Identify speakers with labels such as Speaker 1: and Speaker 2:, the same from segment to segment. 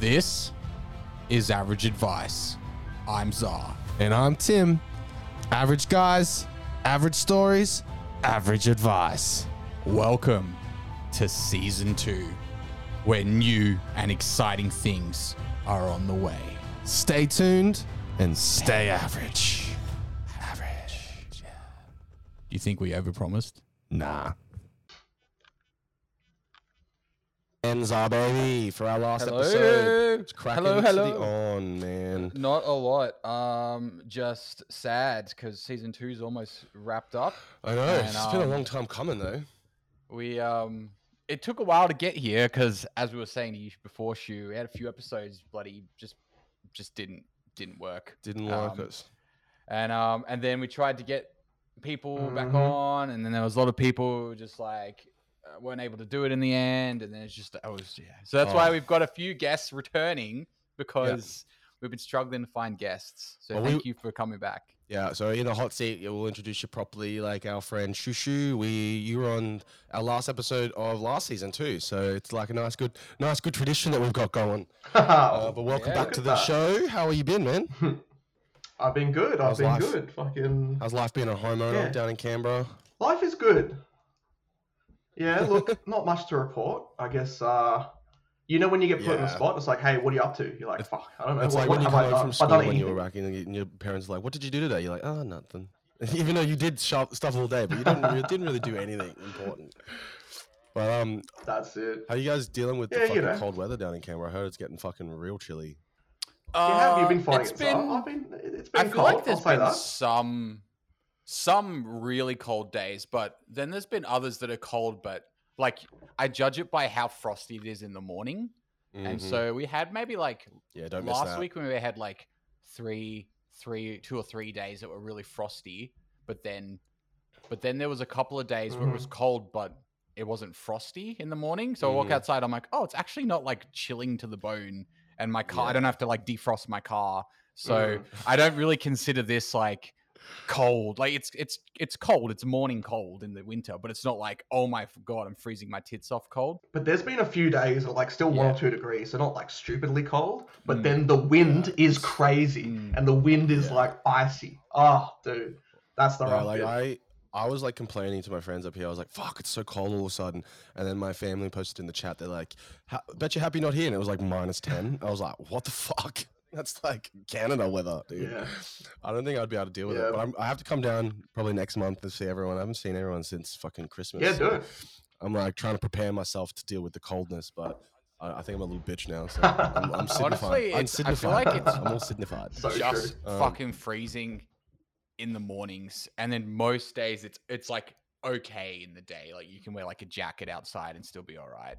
Speaker 1: This is Average Advice. I'm Zar.
Speaker 2: And I'm Tim. Average guys, average stories, average advice.
Speaker 1: Welcome to Season 2, where new and exciting things are on the way.
Speaker 2: Stay tuned and stay average.
Speaker 1: Average. Yeah. You think we overpromised?
Speaker 2: Nah. And Zar, baby, for our last episode. It's cracking
Speaker 3: Hello.
Speaker 2: on, man.
Speaker 3: Not a lot. Just sad because season 2's almost wrapped up.
Speaker 2: I know.
Speaker 3: And,
Speaker 2: It's been a long time coming, though.
Speaker 3: It took a while to get here because, as we were saying to you before, Shu, we had a few episodes bloody just didn't work.
Speaker 2: Didn't like us.
Speaker 3: And then we tried to get people back on, and then there was a lot of people who just like weren't able to do it in the end, and then so that's why we've got a few guests returning because we've been struggling to find guests. So thank you for coming back.
Speaker 2: Yeah, so in the hot seat, we'll introduce you properly, like our friend Shushu. You were on our last episode of last season too, so it's like a nice good tradition that we've got going. But welcome back to the show. How have you been, man?
Speaker 4: I've been good.
Speaker 2: How's life?
Speaker 4: Good.
Speaker 2: How's life being a homeowner down in Canberra?
Speaker 4: Life is good. Yeah, look, not much to report. I guess, when you get put in the spot, it's like, hey, what are you up to? You're like, fuck, I don't know.
Speaker 2: It's like
Speaker 4: what
Speaker 2: when you
Speaker 4: have
Speaker 2: come
Speaker 4: I
Speaker 2: home
Speaker 4: done?
Speaker 2: from school when you were back and your parents are like, what did you do today? You're like, oh, nothing. Even though you did stuff all day, but you didn't really do anything important. But
Speaker 4: that's it.
Speaker 2: how are you guys dealing with the fucking cold weather down in Canberra? I heard it's getting fucking real chilly.
Speaker 4: Have you been fighting it? It's been
Speaker 3: I feel
Speaker 4: cold.
Speaker 3: like there's
Speaker 4: I'll say
Speaker 3: been
Speaker 4: that.
Speaker 3: some really cold days, but then there's been others that are cold, but like I judge it by how frosty it is in the morning. And so we had maybe like
Speaker 2: don't miss
Speaker 3: last
Speaker 2: that.
Speaker 3: week when we had like 2 or 3 days that were really frosty, but then there was a couple of days where it was cold, but it wasn't frosty in the morning. So I walk outside, I'm like, oh, it's actually not like chilling to the bone. And my car, I don't have to like defrost my car. So I don't really consider this like cold. Like it's cold. It's morning cold in the winter, but it's not like, oh my God, I'm freezing my tits off cold.
Speaker 4: But there's been a few days of like still 1 or 2 degrees, so not like stupidly cold, but then the wind is crazy and the wind is like icy. Oh, dude, that's the rough bit.
Speaker 2: I was like complaining to my friends up here. I was like, fuck, it's so cold all of a sudden. And then my family posted in the chat, they're like, bet you're happy not here. And it was like -10. I was like, what the fuck? That's like Canada weather, dude. Yeah. I don't think I'd be able to deal with it. But I have to come down probably next month to see everyone. I haven't seen everyone since fucking Christmas.
Speaker 4: Yeah, do it.
Speaker 2: I'm like trying to prepare myself to deal with the coldness, but I think I'm a little bitch now. So I'm signified.
Speaker 3: Honestly, I feel like
Speaker 2: I'm all signified.
Speaker 4: So
Speaker 3: just fucking freezing in the mornings, and then most days it's like okay in the day. Like you can wear like a jacket outside and still be all right.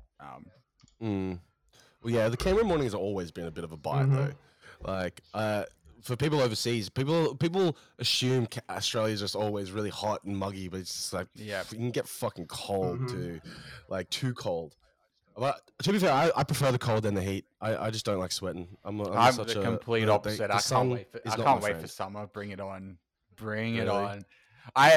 Speaker 2: Well, yeah, the Canberra mornings have always been a bit of a bite though. Like for people overseas, people assume Australia's just always really hot and muggy, but it's just like you can get fucking cold too, like too cold. But to be fair, I prefer the cold than the heat. I just don't like sweating. I'm such
Speaker 3: the complete opposite. I can't wait for summer. Bring it on. Bring it on. I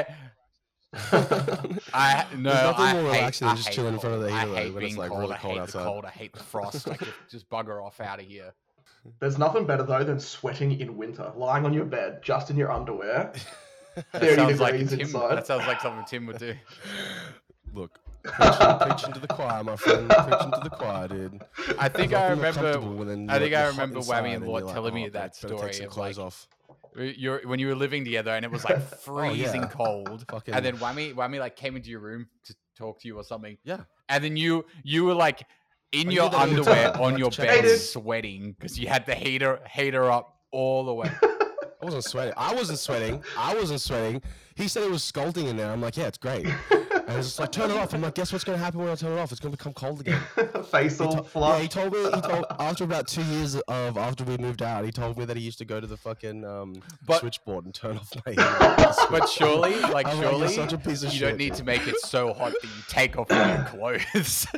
Speaker 2: just chilling in front of the heater
Speaker 3: hate
Speaker 2: when
Speaker 3: being
Speaker 2: it's like
Speaker 3: cold.
Speaker 2: really cold outside.
Speaker 3: I hate the frost. Like just bugger off out of here.
Speaker 4: There's nothing better though than sweating in winter, lying on your bed just in your underwear. 30 degrees inside.
Speaker 3: That sounds like something Tim would do.
Speaker 2: Look, preaching to the choir, my friend. Preaching to the choir, dude.
Speaker 3: I think I remember Whammy and Lord telling me that story of like when you were living together and it was like freezing cold, and then Whammy like came into your room to talk to you or something.
Speaker 2: Yeah,
Speaker 3: and then you were like in your underwear on your bed sweating because you had the heater up all the way.
Speaker 2: I wasn't sweating. He said it was scalding in there. I'm like, yeah, it's great. And he's just like, turn it off. I'm like, guess what's going to happen when I turn it off? It's going to become cold again.
Speaker 4: Face all flush.
Speaker 2: Yeah, he told after about 2 years after we moved out, he told me that he used to go to the fucking switchboard and turn off my heater.
Speaker 3: But surely, surely
Speaker 2: such a piece of
Speaker 3: you
Speaker 2: shit.
Speaker 3: don't need to make it so hot that you take off all your clothes.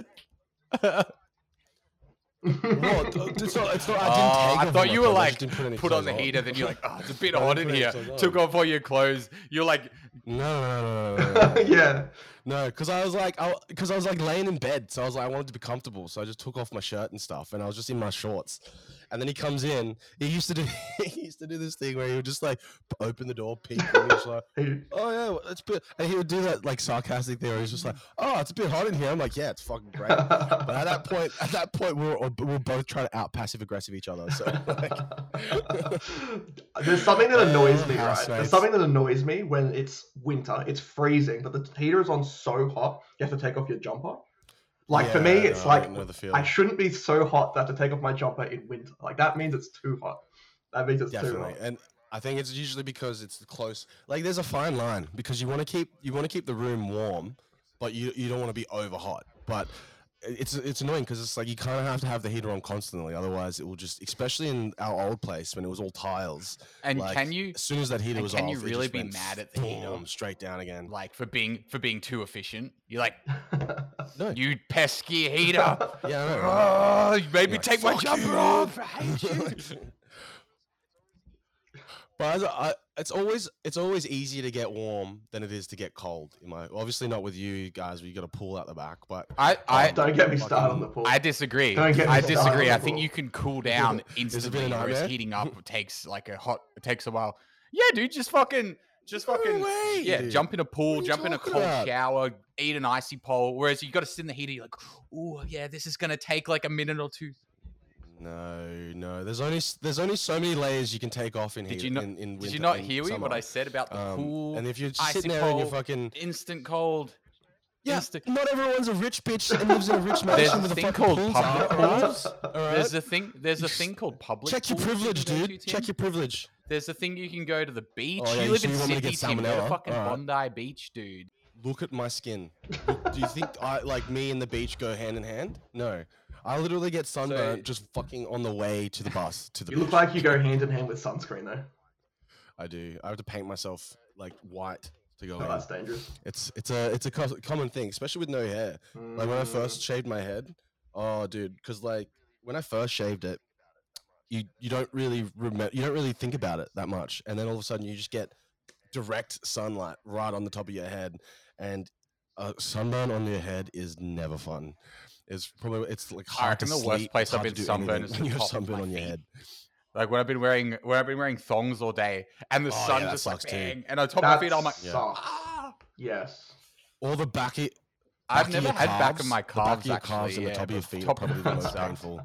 Speaker 2: What? It's not.
Speaker 3: I thought you were like put on the heater, then you're like, oh, it's a bit hot in here. Took off all your clothes. You're like,
Speaker 2: no.
Speaker 4: Yeah.
Speaker 2: No, because I was like laying in bed, so I was like, I wanted to be comfortable, so I just took off my shirt and stuff, and I was just in my shorts. And then he comes in. He used to do this thing where he would just like open the door, peek, and he was like, "Oh yeah, well, it's bit," and he would do that like sarcastic thing where he's just like, "Oh, it's a bit hot in here." I'm like, "Yeah, it's fucking great." But at that point, we were both trying to out passive aggressive each other. So like,
Speaker 4: there's something that annoys me, right? There's something that annoys me when it's winter, it's freezing, but the heater is on so hot, you have to take off your jumper. Like for me, it's like I shouldn't be so hot that I have to take off my jumper in winter. Like that means it's too hot. That means it's too hot.
Speaker 2: And I think it's usually because it's close. Like there's a fine line because you want to keep the room warm, but you don't want to be over hot. But it's annoying because it's like you kind of have the heater on constantly, otherwise it will just, especially in our old place when it was all tiles.
Speaker 3: And
Speaker 2: like,
Speaker 3: can you,
Speaker 2: as soon as that heater was off,
Speaker 3: can you really be mad at the heater?
Speaker 2: Straight down again.
Speaker 3: Like for being too efficient. You're like,
Speaker 2: no,
Speaker 3: you pesky heater.
Speaker 2: Yeah, I know, right?
Speaker 3: Oh, you made me take my jumper off. I hate you.
Speaker 2: But it's always easier to get warm than it is to get cold. Obviously not with you guys, where you got a pool out the back. But
Speaker 3: I
Speaker 4: don't get me started on the pool.
Speaker 3: I disagree. I disagree. I think you can cool down instantly, whereas heating up takes a while. Yeah, dude, just fucking jump in a pool, jump in a cold shower, eat an icy pole. Whereas you got to sit in the heater, you're like, oh yeah, this is gonna take like a minute or two.
Speaker 2: No. There's only so many layers you can take off in here.
Speaker 3: Did you not hear what I said about the pool?
Speaker 2: And if you're just sitting there and you're fucking
Speaker 3: instant cold.
Speaker 2: Yeah, not everyone's a rich bitch and lives in a rich mansion with a fucking pool.
Speaker 3: There's a thing called public pools. There's a thing called public.
Speaker 2: Check your privilege, dude. Check your privilege.
Speaker 3: There's a thing you can go to the beach. You live in Sydney, Tim. Go to fucking Bondi Beach, dude.
Speaker 2: Look at my skin. Do you think me and the beach go hand in hand? No. I literally get sunburnt just fucking on the way to the bus to the beach.
Speaker 4: You look like you go hand in hand with sunscreen though.
Speaker 2: I do. I have to paint myself like white to go in.
Speaker 4: That's dangerous.
Speaker 2: It's a common thing, especially with no hair. Like when I first shaved my head, oh dude, because like when I first shaved it, you don't really think about it that much, and then all of a sudden you just get direct sunlight right on the top of your head, and sunburn on your head is never fun. It's like hard to sleep.
Speaker 3: The worst place I've been sunburned is when you have sunburn on your head. Like when I've been wearing thongs all day, and the sun just like bang, and on top of my feet, I'm like,
Speaker 4: yes.
Speaker 2: Or the back.
Speaker 3: I've never had back of my calves.
Speaker 2: The back of your calves and the top of your feet are probably the most painful.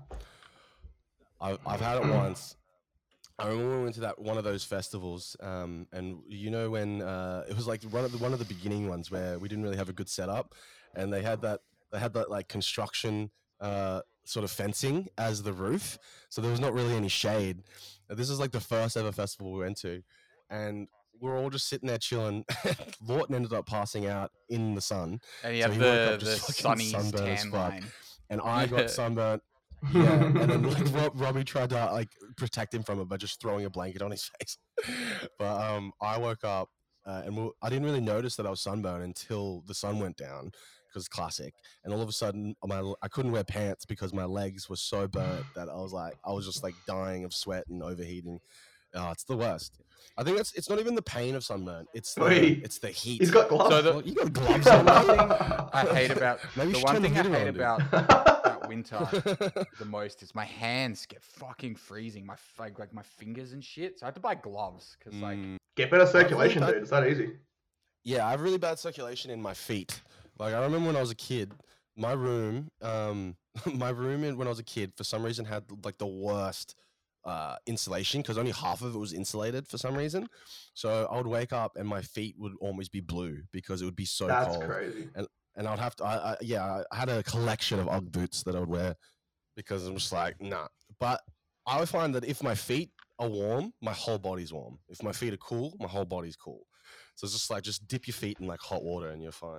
Speaker 2: I've had it once. I remember we went to one of those festivals, and you know when it was like one of the beginning ones where we didn't really have a good setup, and they had that like construction sort of fencing as the roof, so there was not really any shade. This is like the first ever festival we went to, and we're all just sitting there chilling. Lawton ended up passing out in the sun,
Speaker 3: and he had the sunny tan line,
Speaker 2: and I got sunburnt. Yeah, and then like Robbie tried to like protect him from it by just throwing a blanket on his face. But I woke up and I didn't really notice that I was sunburned until the sun went down, because classic. And all of a sudden, I couldn't wear pants because my legs were so burnt that I was just like dying of sweat and overheating. Oh, it's the worst. I think it's not even the pain of sunburn. It's the heat.
Speaker 4: He's got gloves.
Speaker 2: So you got gloves on.
Speaker 3: I hate about the one thing I hate about winter the most is my hands get fucking freezing. My fingers and shit. So I have to buy gloves because
Speaker 4: get better circulation, dude. It's that easy.
Speaker 2: Yeah, I have really bad circulation in my feet. Like I remember when I was a kid, my room when I was a kid, for some reason had like the worst insulation, because only half of it was insulated for some reason. So I would wake up and my feet would always be blue because it would be so cold.
Speaker 4: That's crazy.
Speaker 2: And I'd have to, I had a collection of UGG boots that I would wear because I'm just like, nah. But I would find that if my feet are warm, my whole body's warm. If my feet are cool, my whole body's cool. So it's just like, just dip your feet in like hot water and you're fine.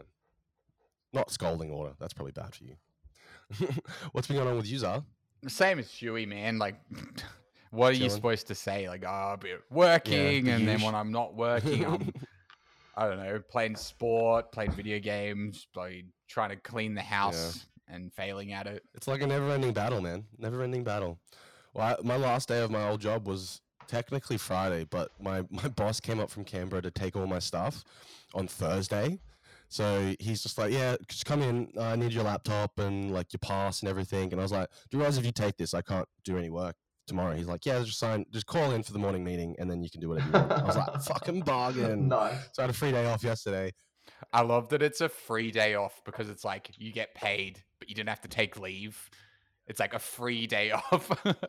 Speaker 2: Not scalding water. That's probably bad for you. What's been going on with you, Zah?
Speaker 3: The same as Huey, man. Like, what are you supposed to say? Like, I'll be working, and then when I'm not working, I'm, I don't know, playing sport, playing video games, like trying to clean the house and failing at it.
Speaker 2: It's like a never-ending battle, man. Never-ending battle. Well, my last day of my old job was technically Friday, but my boss came up from Canberra to take all my stuff on Thursday. So he's just like, yeah, just come in. I need your laptop and like your pass and everything. And I was like, do you realize if you take this, I can't do any work tomorrow? He's like, yeah, just call in for the morning meeting and then you can do whatever you want. I was like, fucking bargain.
Speaker 4: Nice.
Speaker 2: So I had a free day off yesterday.
Speaker 3: I love that it's a free day off because it's like you get paid, but you didn't have to take leave. It's like a free day off.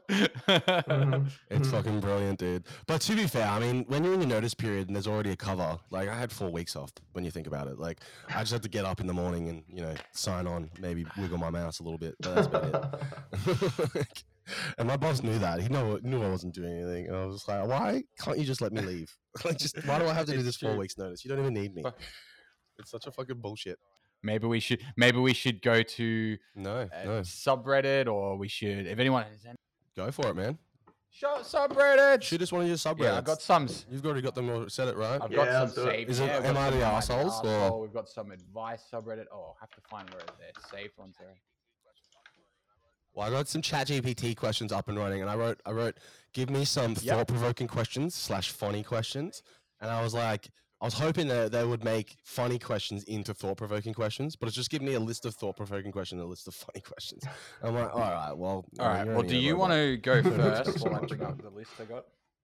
Speaker 2: It's fucking brilliant, dude. But to be fair, I mean, when you're in your notice period and there's already a cover, like I had 4 weeks off when you think about it. Like I just had to get up in the morning and, you know, sign on, maybe wiggle my mouse a little bit, but that's about it. And my boss knew that. He knew I wasn't doing anything. And I was just like, why can't you just let me leave? Like, why do I have to do this 4 weeks notice? You don't even need me. It's such a fucking bullshit.
Speaker 3: Maybe we should go to
Speaker 2: no
Speaker 3: subreddit, or we should, if anyone has any...
Speaker 2: Go for it, man.
Speaker 3: Subreddit.
Speaker 2: Shoot us one of your subreddits.
Speaker 3: Yeah, I've got some.
Speaker 2: You've already got them all set it, right?
Speaker 3: I've got some saved.
Speaker 2: Is it Am I the Arseholes? Or?
Speaker 3: We've got some advice subreddit. Oh, I have to find where they're saved ones there.
Speaker 2: Well, I got some ChatGPT questions up and running, and I wrote, give me some thought-provoking questions / funny questions, and I was hoping that they would make funny questions into thought-provoking questions, but it's just giving me a list of thought-provoking questions and a list of funny questions. I'm like, all right. Well,
Speaker 3: do you want to go first while I check out the list I got?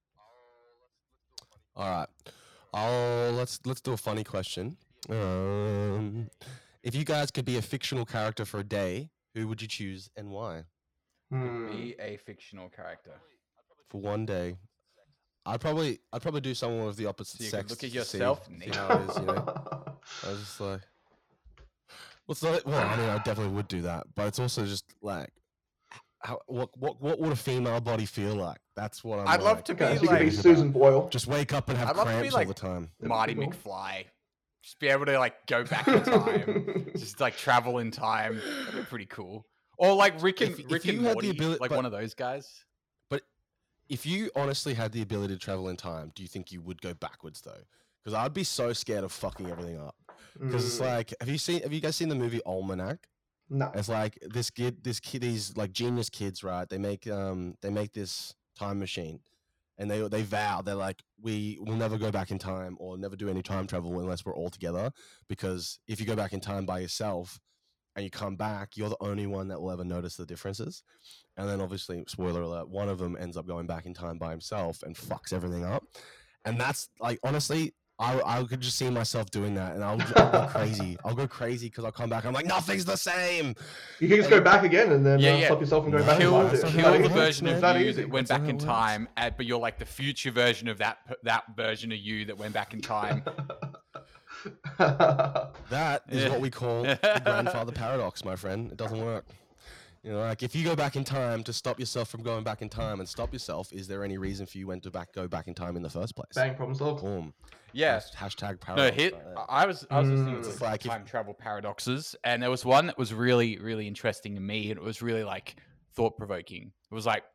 Speaker 2: All right. Let's do a funny question. If you guys could be a fictional character for a day, who would you choose and why?
Speaker 3: Be a fictional character
Speaker 2: for one day. I'd probably do someone with the opposite
Speaker 3: so you
Speaker 2: sex.
Speaker 3: Look at yourself.
Speaker 2: See how it is, you know. I was just like, I mean, I definitely would do that, but it's also just like, what would a female body feel like? That's what
Speaker 3: I'd love to be.
Speaker 4: You could be Susan Boyle.
Speaker 2: Just wake up and have cramps all the time.
Speaker 3: Marty McFly. Just be able to like go back in time. Just like travel in time. That'd be pretty cool. Or like Rick and Morty, one of those guys.
Speaker 2: But if you honestly had the ability to travel in time, do you think you would go backwards though? Because I'd be so scared of fucking everything up. Because it's like, have you guys seen the movie Almanac?
Speaker 4: No.
Speaker 2: It's like this kid, these like genius kids, right? They make this time machine, and they vow, they're like, we will never go back in time or never do any time travel unless we're all together. Because if you go back in time by yourself and you come back, you're the only one that will ever notice the differences. And then obviously, spoiler alert, one of them ends up going back in time by himself and fucks everything up. And that's like, honestly, I could just see myself doing that, and I'll go crazy. I'll go crazy because I'll come back. I'm like, nothing's the same.
Speaker 4: You can just go back again and then stop yourself from going back.
Speaker 3: Kill the version of you that went back in time, but you're like the future version of that version of you that went back in time.
Speaker 2: That is what we call the grandfather paradox, my friend. It doesn't work. You know, like if you go back in time to stop yourself from going back in time and stop yourself, is there any reason for you go back in time in the first place?
Speaker 4: Bang, problem solved.
Speaker 2: Boom.
Speaker 3: Yeah.
Speaker 2: Hashtag paradox.
Speaker 3: No, I was listening to like time travel paradoxes, and there was one that was really, really interesting to me, and it was really like thought provoking. It was like,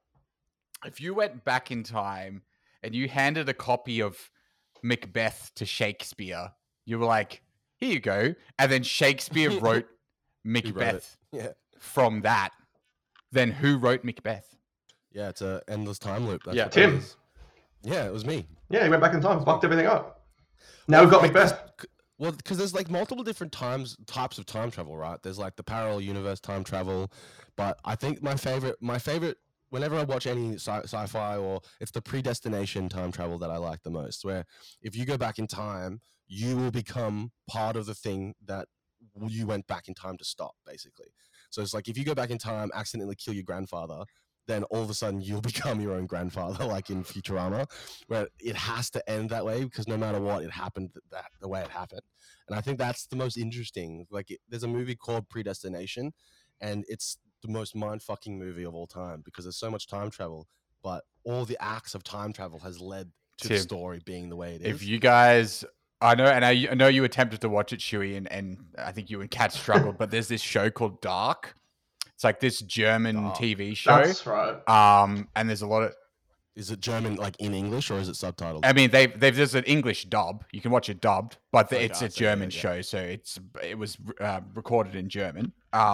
Speaker 3: if you went back in time and you handed a copy of Macbeth to Shakespeare, you were like, here you go. And then Shakespeare wrote Macbeth. From that, then who wrote Macbeth?
Speaker 2: Yeah, it's an endless time loop.
Speaker 4: That's Tim.
Speaker 2: Yeah, it was me.
Speaker 4: Yeah, he went back in time, fucked everything up. Now we've got Macbeth.
Speaker 2: Well, because there's like multiple different types of time travel, right? There's like the parallel universe time travel, but I think my favorite, whenever I watch any sci-fi, or it's the predestination time travel that I like the most, where if you go back in time, you will become part of the thing that you went back in time to stop, basically. So it's like if you go back in time, accidentally kill your grandfather, then all of a sudden you'll become your own grandfather, like in Futurama, where it has to end that way because no matter what, it happened the way it happened. And I think that's the most interesting. Like there's a movie called Predestination, and it's the most mind-fucking movie of all time because there's so much time travel, but all the acts of time travel has led to the story being the way it is.
Speaker 3: If you guys... I know you attempted to watch it, Shuey, and I think you and Kat struggled, but there's this show called Dark. It's like this German TV show.
Speaker 4: That's right.
Speaker 3: And there's a lot of...
Speaker 2: Is it German like in English or is it subtitled?
Speaker 3: I mean, there's an English dub. You can watch it dubbed, but it's a German show, so it was recorded in German.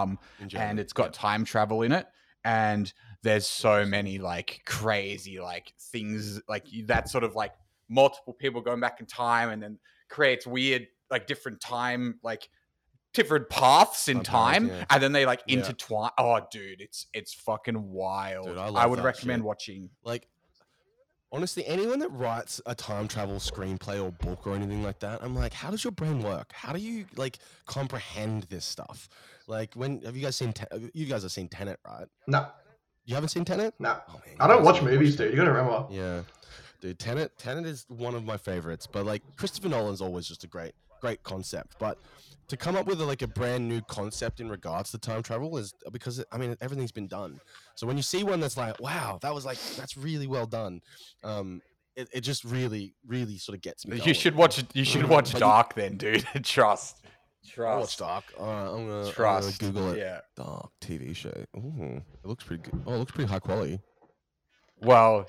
Speaker 3: And it's got time travel in it, and there's so many like crazy like things like that sort of like multiple people going back in time, and then creates weird like different time, like different paths in time, and then they like intertwine. Oh, dude, it's fucking wild. Dude, I would recommend watching.
Speaker 2: Like, honestly, anyone that writes a time travel screenplay or book or anything like that, I'm like, how does your brain work? How do you like comprehend this stuff? Like, have you guys seen? You guys have seen Tenet, right?
Speaker 4: No.
Speaker 2: You haven't seen Tenet?
Speaker 4: No. Oh, man, I don't watch movies, dude. You gotta remember.
Speaker 2: Yeah, dude. Tenet is one of my favorites. But like, Christopher Nolan's always just a great concept. But to come up with a brand new concept in regards to time travel is because everything's been done. So when you see one that's like, wow, that's really well done. It just really, really sort of gets me going.
Speaker 3: You should watch Dark then, dude. Trust.
Speaker 2: I'll watch Dark. I'm gonna Google it. Yeah. Dark TV show. Ooh, it looks pretty good. Oh, it looks pretty high quality.
Speaker 3: Well,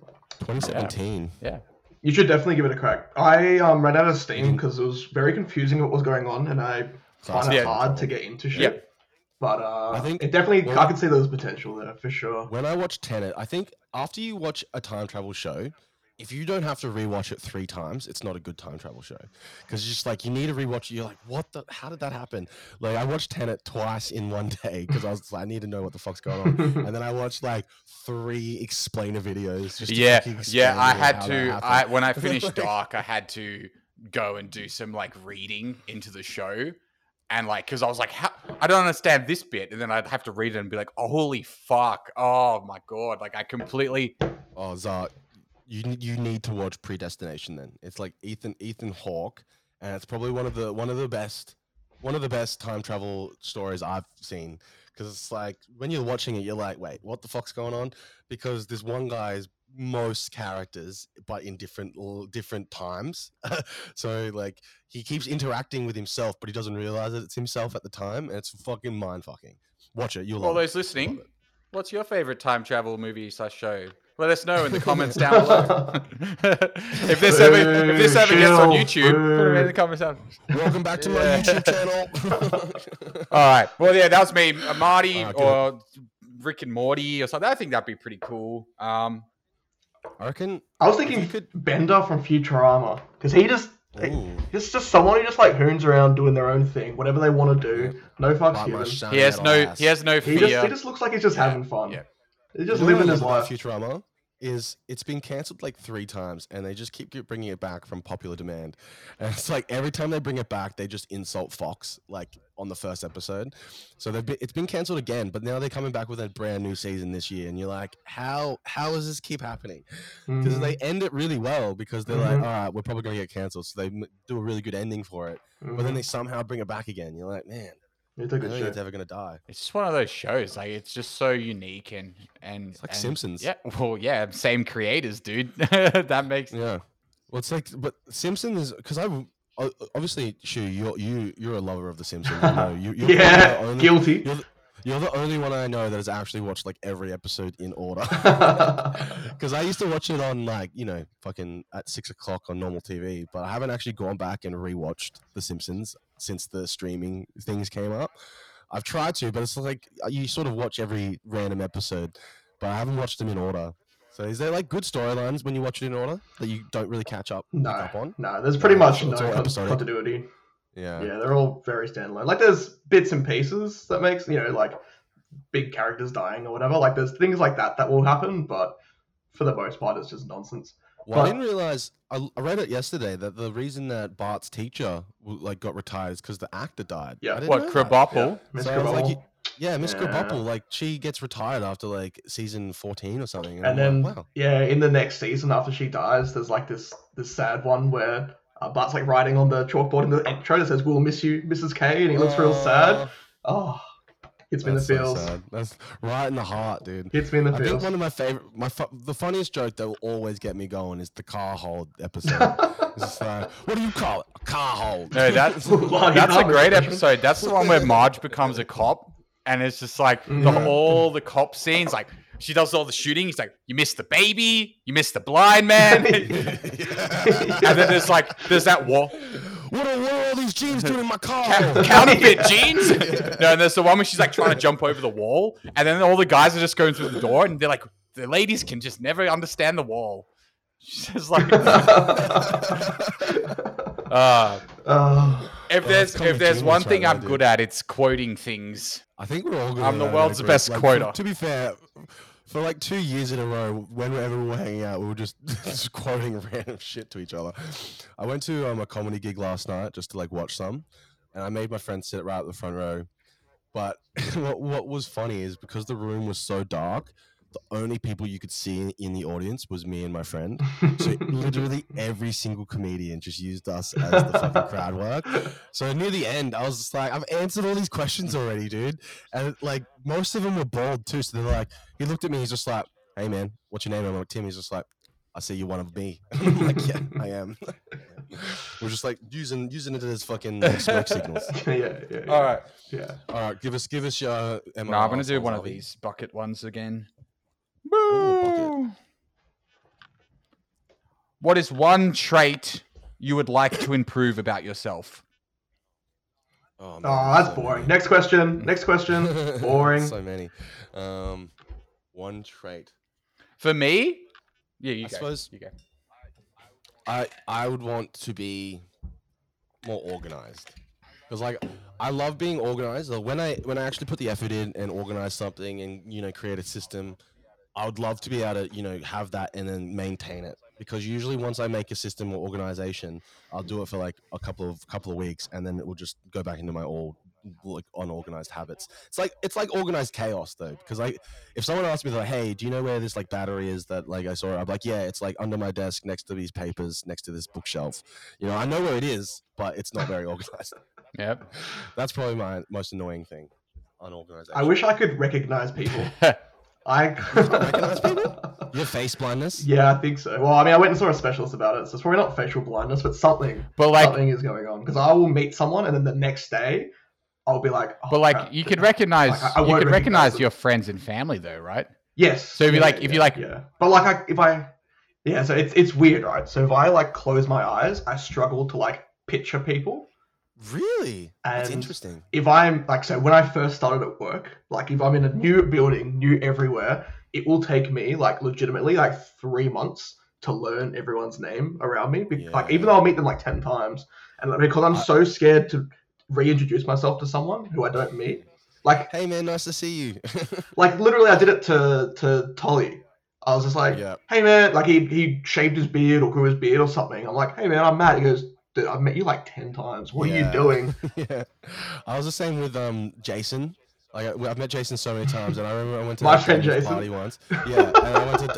Speaker 2: 2017.
Speaker 3: Yeah.
Speaker 4: You should definitely give it a crack. I ran out of steam because it was very confusing what was going on, and I find it hard to get into shit. Yeah. But I think it definitely, I can see there's potential there for sure.
Speaker 2: When I watched Tenet, I think after you watch a time travel show, if you don't have to rewatch it 3 times, it's not a good time travel show. Because it's just like, you need to rewatch it. You're like, how did that happen? Like, I watched Tenet twice in one day because I was like, I need to know what the fuck's going on. And then I watched like 3 explainer videos. Just
Speaker 3: I had to, when I finished Dark, I had to go and do some like reading into the show. And like, because I was like, I don't understand this bit. And then I'd have to read it and be like, oh, holy fuck. Oh my God. Like, I completely.
Speaker 2: Oh, Zark. You need to watch Predestination then. It's like Ethan Hawke, and it's probably one of the best time travel stories I've seen. Because it's like when you're watching it, you're like, wait, what the fuck's going on? Because this one guy's most characters, but in different times. So like he keeps interacting with himself, but he doesn't realize that it's himself at the time, and it's fucking mind fucking. Watch it. You'll.
Speaker 3: All those listening, what's your favorite time travel movie / show? Let us know in the comments down below. if this ever gets on YouTube, put it in the comments down.
Speaker 2: Welcome back to my YouTube channel.
Speaker 3: All right. Well, yeah, that was me, Marty, or Rick and Morty, or something. I think that'd be pretty cool.
Speaker 2: I reckon.
Speaker 4: I was thinking Bender from Futurama, because he's just someone who just like hoons around doing their own thing, whatever they want to do. No fucks given.
Speaker 3: He has no fear.
Speaker 4: He just looks like he's just having fun. Yeah. He's just living his life.
Speaker 2: Futurama it's been cancelled like 3 times, and they just keep bringing it back from popular demand. And it's like every time they bring it back, they just insult Fox, like on the first episode. So it's been cancelled again, but now they're coming back with a brand new season this year, and you're like, how does this keep happening? Because they end it really well, because they're like, all right, we're probably going to get cancelled, so they do a really good ending for it. But then they somehow bring it back again. You're like, man. I don't think it's ever gonna die.
Speaker 3: It's just one of those shows. Like, it's just so unique and
Speaker 2: it's like Simpsons.
Speaker 3: Yeah, well, yeah, same creators, dude. That makes
Speaker 2: well, it's like, but Simpsons, because I obviously, Shu, you're a lover of the Simpsons.
Speaker 4: You're guilty.
Speaker 2: You're the only one I know that has actually watched like every episode in order. Because I used to watch it on like, fucking at 6 o'clock on normal TV, but I haven't actually gone back and rewatched The Simpsons since the streaming things came up. I've tried to, but it's like you sort of watch every random episode, but I haven't watched them in order. So is there like good storylines when you watch it in order that you don't really catch up on?
Speaker 4: No, there's pretty much no continuity.
Speaker 2: Yeah,
Speaker 4: they're all very standalone. Like, there's bits and pieces that makes, like big characters dying or whatever. Like, there's things like that will happen, but for the most part, it's just nonsense.
Speaker 2: Well, I didn't realize. I read it yesterday that the reason that Bart's teacher got retired is because the actor died.
Speaker 4: Yeah,
Speaker 3: what, Krabappel?
Speaker 4: Miss Krabappel.
Speaker 2: Miss Krabappel. Like, she gets retired after like season 14 or something.
Speaker 4: And then, like, wow. In the next season after she dies, there's like this sad one where Bart's like writing on the chalkboard in the intro that says, "We'll miss you, Mrs. K," and he looks real sad. Oh, hits me in the feels.
Speaker 2: So that's right in the heart, dude.
Speaker 4: Hits me in the feels.
Speaker 2: I think one of my favorite, the funniest joke that will always get me going is the car hold episode. It's just like, what do you call it? A car hold.
Speaker 3: No, that's a great episode. That's the one where Marge becomes a cop, and it's just like all the cop scenes, like. She does all the shooting. He's like, you missed the baby. You missed the blind man. And then there's that wall.
Speaker 2: What are all these jeans doing in my car?
Speaker 3: Counterfeit jeans? No, and there's the one where she's like trying to jump over the wall. And then all the guys are just going through the door. And they're like, the ladies can just never understand the wall. She's just like... If there's one thing I'm good at, it's quoting things.
Speaker 2: I think we're all good.
Speaker 3: I'm the world's best quoter.
Speaker 2: To be fair, for like 2 years in a row, whenever we were hanging out, we were just quoting random shit to each other. I went to a comedy gig last night just to like watch some, and I made my friend sit right at the front row. But what was funny is because the room was so dark, the only people you could see in the audience was me and my friend. So literally every single comedian just used us as the fucking crowd work. So near the end, I was just like, I've answered all these questions already, dude. And like most of them were bald too. So they're like, he looked at me, he's just like, hey man, what's your name? I'm like, Tim. He's just like, I see you're one of me. I'm like, yeah, I am. We're just like using it as fucking smoke signals.
Speaker 4: Yeah.
Speaker 3: All right.
Speaker 4: Yeah.
Speaker 2: All right, give us your.
Speaker 3: No, I'm gonna do one of these bucket ones again.
Speaker 2: Ooh,
Speaker 3: what is one trait you would like to improve about yourself?
Speaker 4: Oh, that's boring. Next question. Boring.
Speaker 2: So many. One trait.
Speaker 3: For me, yeah, you
Speaker 2: I
Speaker 3: go.
Speaker 2: suppose
Speaker 3: You go.
Speaker 2: I would want to be more organized. Because like I love being organized. Like, when I actually put the effort in and organize something and create a system, I would love to be able to have that and then maintain it. Because usually once I make a system or organization, I'll do it for like a couple of weeks and then it will just go back into my old like unorganized habits. It's like organized chaos though. Because like if someone asks me like, hey, do you know where this like battery is that like I saw it? I'm like, yeah, it's like under my desk next to these papers, next to this bookshelf. I know where it is, but it's not very organized.
Speaker 3: Yep.
Speaker 2: That's probably my most annoying thing. Unorganized.
Speaker 4: I wish I could recognize people.
Speaker 2: Recognize people? You have face blindness?
Speaker 4: Yeah, I think so. Well, I mean, I went and saw a specialist about it, so it's probably not facial blindness, but something is going on. Because I will meet someone, and then the next day, I'll be like, oh,
Speaker 3: but like
Speaker 4: crap.
Speaker 3: you could recognize,
Speaker 4: like, you could
Speaker 3: recognize your friends and family, though, right?
Speaker 4: Yes.
Speaker 3: So if
Speaker 4: yeah. But like, so it's weird, right? So if I like close my eyes, I struggle to like picture people.
Speaker 2: Really? That's
Speaker 4: And
Speaker 2: interesting.
Speaker 4: if I'm like, so when I first started at work, like if I'm in a new building, new everywhere, it will take me like legitimately like 3 months to learn everyone's name around me. Like even though I'll meet them like 10 times, and because I'm so scared to reintroduce myself to someone who I don't meet. Like,
Speaker 2: hey man, nice to see you.
Speaker 4: like literally, I did it to Tolly. I was just like, hey man, like he shaved his beard or grew his beard or something. I'm like, hey man, I'm Matt. He goes, dude, I've met you like 10 times. What are you doing?
Speaker 2: Yeah, I was the same with Jason. Like I've met Jason so many times, and I remember I went to
Speaker 4: my friend Jason
Speaker 2: party once. Yeah, and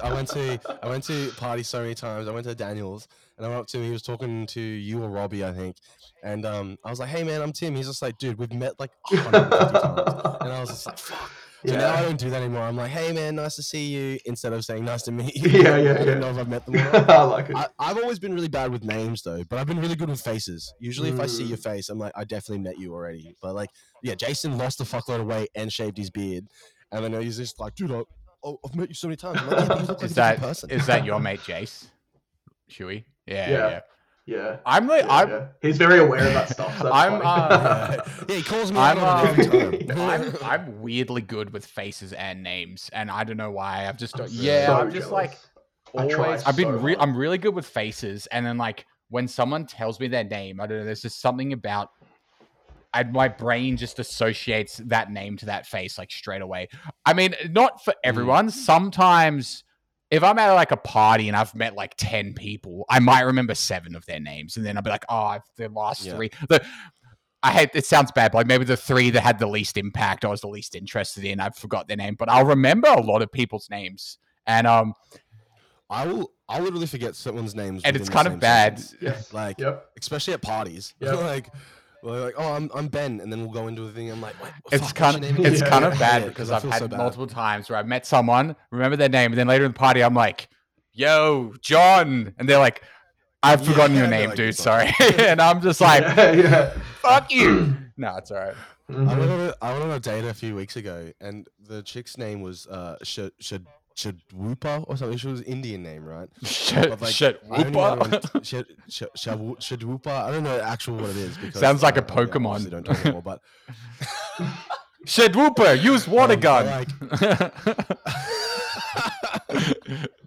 Speaker 2: I went to party so many times. I went to Daniel's, and I went up to him. He was talking to you or Robbie, I think. And I was like, hey man, I'm Tim. He's just like, dude, we've met like 150 times. And I was just like, fuck. So now I don't do that anymore. I'm like, hey man, nice to see you, instead of saying nice to meet you.
Speaker 4: Yeah.
Speaker 2: I don't know if I've met them or not.
Speaker 4: I like it.
Speaker 2: I've always been really bad with names though, but I've been really good with faces. Usually if I see your face, I'm like, I definitely met you already. But like, yeah, Jason lost a fuckload of weight and shaved his beard. And then he's just like, dude, I've met you so many times. I'm like, yeah, but you look like a different person.
Speaker 3: Is that your mate Jace? Shuey? Yeah.
Speaker 4: Yeah. He's very aware of that stuff. So
Speaker 2: he calls me
Speaker 3: I'm weirdly good with faces and names, and I don't know why. I've just I'm just like always. I'm really good with faces, and then like when someone tells me their name, I don't know. There's just something about. My brain just associates that name to that face like straight away. I mean, not for everyone. Sometimes. If I'm at like a party and I've met like 10 people, I might remember 7 of their names. And then I'll be like, the last 3. It sounds bad, but like maybe the 3 that had the least impact, I was the least interested in, I forgot their name. But I'll remember a lot of people's names. And
Speaker 2: I'll literally forget someone's names.
Speaker 3: And it's kind of bad.
Speaker 4: Yes.
Speaker 2: Like, especially at parties. Yep. Like, oh, I'm Ben, and then we'll go into the thing. I'm like, what?
Speaker 3: It's kind of bad because I've had multiple times where I've met someone, remember their name, and then later in the party, I'm like, "Yo, John," and they're like, "I've forgotten your name, dude. Sorry," and I'm just like, "Fuck you." No, it's all right.
Speaker 2: I went on a date a few weeks ago, and the chick's name was Shadwoopa or something. She was an Indian name, right?
Speaker 3: Shadwoopa.
Speaker 2: Shadwoopa. I don't know actually what it is. Because,
Speaker 3: sounds like a Pokemon.
Speaker 2: Don't talk anymore, but
Speaker 3: Shadwoopa, use water gun.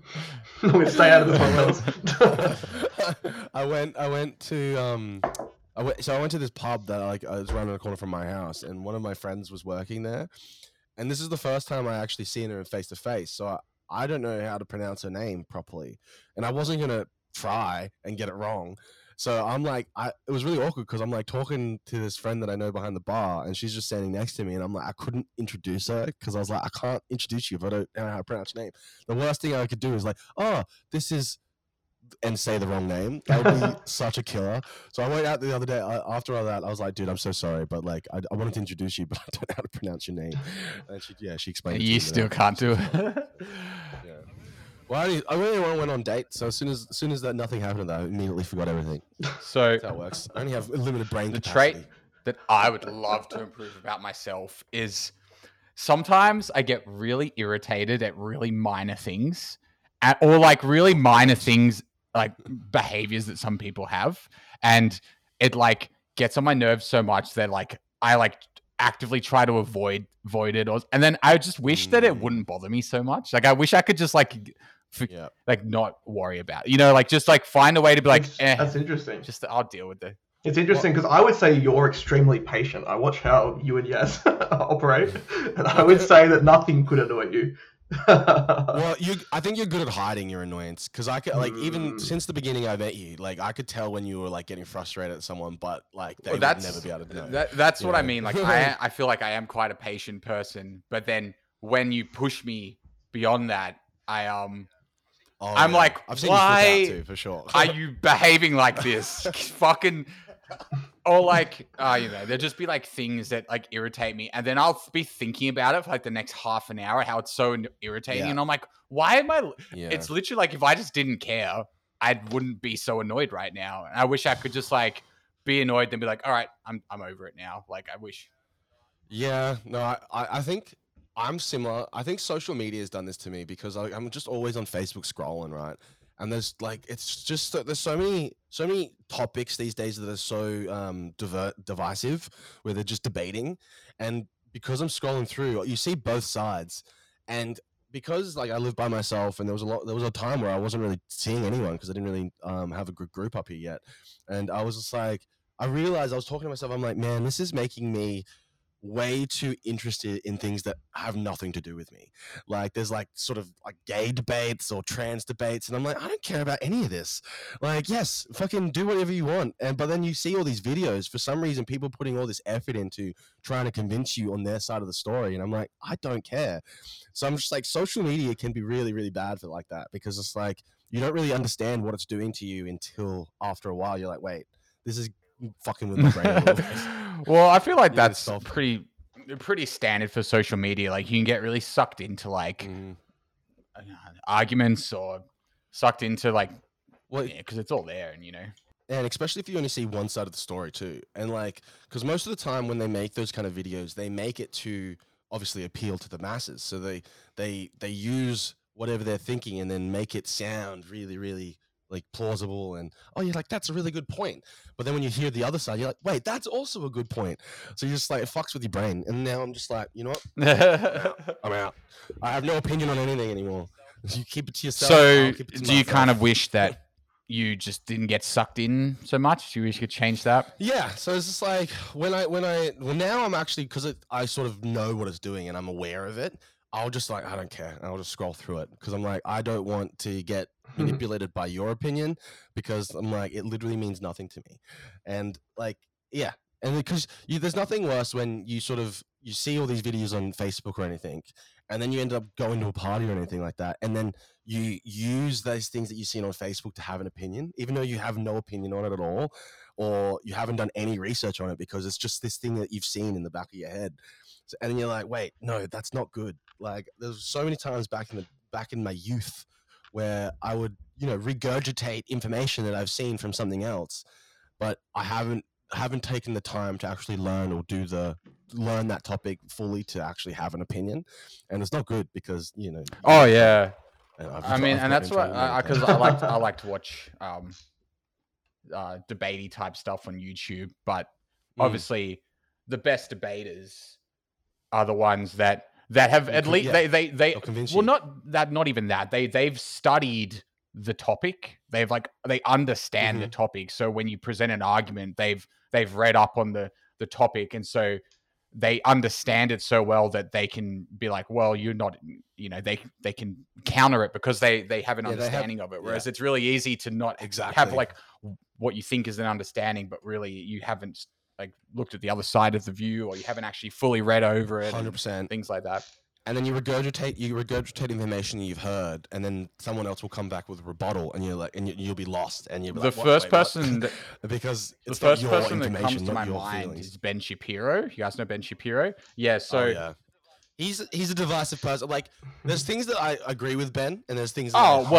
Speaker 4: Stay out of the podcast.
Speaker 2: I went to I went to this pub that like was around the corner from my house, and one of my friends was working there, and this is the first time I actually seen her face to face. So I don't know how to pronounce her name properly, and I wasn't gonna try and get it wrong. So I'm like, it was really awkward because I'm like talking to this friend that I know behind the bar, and she's just standing next to me, and I'm like, I couldn't introduce her because I was like, I can't introduce you if I don't know how to pronounce your name. The worst thing I could do is like, oh, this is, and say the wrong name. That would be such a killer. So I went out the other day after all that. I was like, dude, I'm so sorry, but like, I wanted to introduce you, but I don't know how to pronounce your name. And she explained.
Speaker 3: You still can't do it.
Speaker 2: Yeah. Well, I really went on date, so as soon as that nothing happened, I immediately forgot everything.
Speaker 3: So
Speaker 2: that's how it works. I only have limited brain capacity.
Speaker 3: Trait that I would love to improve about myself is sometimes I get really irritated at really minor things, or like really minor things, like behaviors that some people have, and it like gets on my nerves so much that like I like actively try to avoid it, and then I just wish that it wouldn't bother me so much. Like I wish I could just like not worry about it. Like just like find a way to be like,
Speaker 4: that's interesting.
Speaker 3: Just I'll deal with it.
Speaker 4: It's interesting because I would say you're extremely patient. I watch how you and Yas operate, and I would say that nothing could annoy you.
Speaker 2: Well, I think you're good at hiding your annoyance, because I could like even since the beginning I met you, like I could tell when you were like getting frustrated at someone, but like they would never be able to know.
Speaker 3: That's what I mean. Like I feel like I am quite a patient person, but then when you push me beyond that, I'm like,
Speaker 2: I've seen
Speaker 3: why
Speaker 2: you flip out too, for sure.
Speaker 3: are you behaving like this? Fucking. Or like, there'll just be like things that like irritate me, and then I'll be thinking about it for like the next half an hour, how it's so irritating, and I'm like, why am I? Yeah. It's literally like if I just didn't care, I wouldn't be so annoyed right now. And I wish I could just like be annoyed, then be like, all right, I'm over it now. Like I wish.
Speaker 2: Yeah, no, I think I'm similar. I think social media has done this to me because I'm just always on Facebook scrolling, right? And there's like, it's just, there's so many topics these days that are so divisive, where they're just debating. And because I'm scrolling through, you see both sides. And because like I live by myself, and there was a time where I wasn't really seeing anyone because I didn't really have a good group up here yet. And I was just like, I realized I was talking to myself, I'm like, man, this is making me way too interested in things that have nothing to do with me. Like there's like sort of like gay debates or trans debates, and I'm like, I don't care about any of this. Like, yes, fucking do whatever you want. But then you see all these videos, for some reason people putting all this effort into trying to convince you on their side of the story, and I'm like, I don't care. So I'm just like, social media can be really, really bad for like that, because it's like you don't really understand what it's doing to you until after a while you're like, wait, this is fucking with my brain a little bit.
Speaker 3: Well, I feel like that's pretty standard for social media. Like you can get really sucked into like arguments, or sucked into like, because it's all there, and
Speaker 2: and especially if you only see one side of the story too. And like, because most of the time when they make those kind of videos, they make it to obviously appeal to the masses. So they use whatever they're thinking and then make it sound really, really like plausible, and you're like, that's a really good point. But then when you hear the other side, you're like, wait, that's also a good point. So you're just like, it fucks with your brain. And now I'm just like, you know what? I'm out. I have no opinion on anything anymore. You keep it to yourself.
Speaker 3: So do you kind of wish that you just didn't get sucked in so much? Do you wish you could change that?
Speaker 2: Yeah. So it's just like now I'm actually, because I sort of know what it's doing and I'm aware of it, I'll just like, I don't care. I'll just scroll through it, because I'm like, I don't want to get manipulated by your opinion, because I'm like, it literally means nothing to me. And like, yeah. And because there's nothing worse when you see all these videos on Facebook or anything, and then you end up going to a party or anything like that, and then you use those things that you've seen on Facebook to have an opinion, even though you have no opinion on it at all, or you haven't done any research on it, because it's just this thing that you've seen in the back of your head. So, and then you're like, wait, no, that's not good. Like there's so many times back in my youth where I would, regurgitate information that I've seen from something else, but I haven't taken the time to actually learn or learn that topic fully to actually have an opinion. And it's not good, because
Speaker 3: oh yeah, and that's what because I like to watch debatey type stuff on YouTube, but obviously the best debaters are the ones that have at least they not even that they've studied the topic they understand the topic. So when you present an argument, they've read up on the topic, and so they understand it so well that they can be like, well, you're not, they can counter it because they have an understanding of it. Whereas it's really easy to not have like what you think is an understanding, but really you haven't like looked at the other side of the view, or you haven't actually fully read over it.
Speaker 2: 100%.
Speaker 3: Things like that.
Speaker 2: And then you regurgitate information you've heard, and then someone else will come back with a rebuttal, and you're like, and you'll be lost, and you'll be like,
Speaker 3: the first person that comes to my mind is Ben Shapiro. You guys know Ben Shapiro? Yeah. So
Speaker 2: he's a divisive person. Like, there's things that I agree with Ben, and there's things. That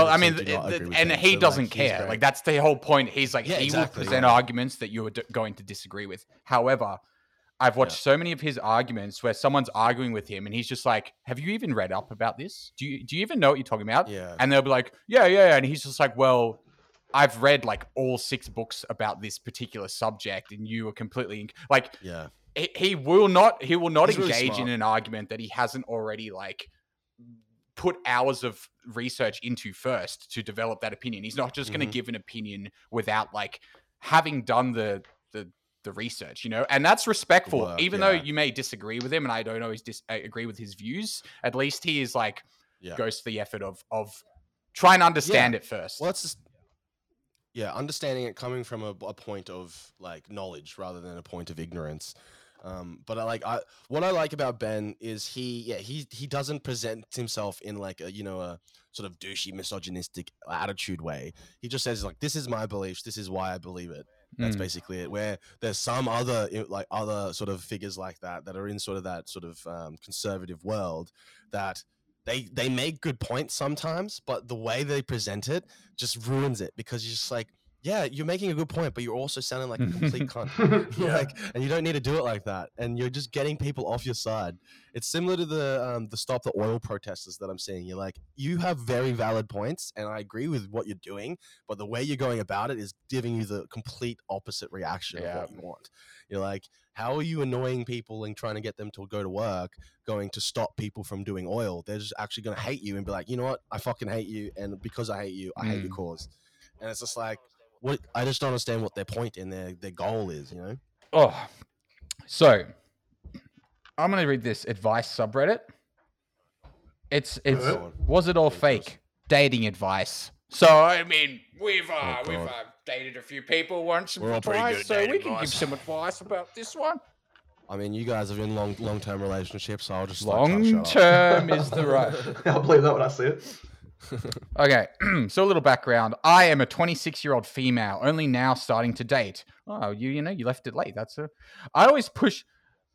Speaker 3: he doesn't care. Like, that's the whole point. He's like, will present arguments that you are going to disagree with. However, I've watched so many of his arguments where someone's arguing with him and he's just like, have you even read up about this? Do you even know what you're talking about?
Speaker 2: Yeah.
Speaker 3: And they'll be like, yeah. And he's just like, well, I've read like all 6 books about this particular subject, and you are completely like, he will not engage really in an argument that he hasn't already like put hours of research into first to develop that opinion. He's not just going to give an opinion without like having done the research, and that's respectful, even though you may disagree with him, and I don't always agree with his views. At least he is like goes to the effort of trying to understand it first.
Speaker 2: Well, it's just understanding it coming from a point of like knowledge rather than a point of ignorance. But what I like about Ben is he doesn't present himself in like a sort of douchey misogynistic attitude way. He just says like, this is my beliefs, this is why I believe it. That's basically it. Where there's some other sort of figures like that are in sort of that sort of conservative world that they make good points sometimes, but the way they present it just ruins it, because you're just like, yeah, you're making a good point, but you're also sounding like a complete cunt. And you don't need to do it like that. And you're just getting people off your side. It's similar to the Stop the Oil protesters that I'm seeing. You're like, you have very valid points, and I agree with what you're doing, but the way you're going about it is giving you the complete opposite reaction of what you want. You're like, how are you annoying people and trying to get them to go to work, going to stop people from doing oil? They're just actually going to hate you and be like, you know what? I fucking hate you, and because I hate you, I hate your cause. And it's just like, what? I just don't understand what their point and their goal is,
Speaker 3: Oh, so I'm going to read this advice subreddit. It's was it all fake? Dating advice. So I mean, we've dated a few people once or twice, so we can give some advice about this one.
Speaker 2: I mean, you guys are in long-term relationships, so I'll just
Speaker 3: long-term is the right.
Speaker 4: I'll believe that when I see it.
Speaker 3: Okay, so a little background. I am a 26-year-old female, only now starting to date. Oh, you left it late. I always pushed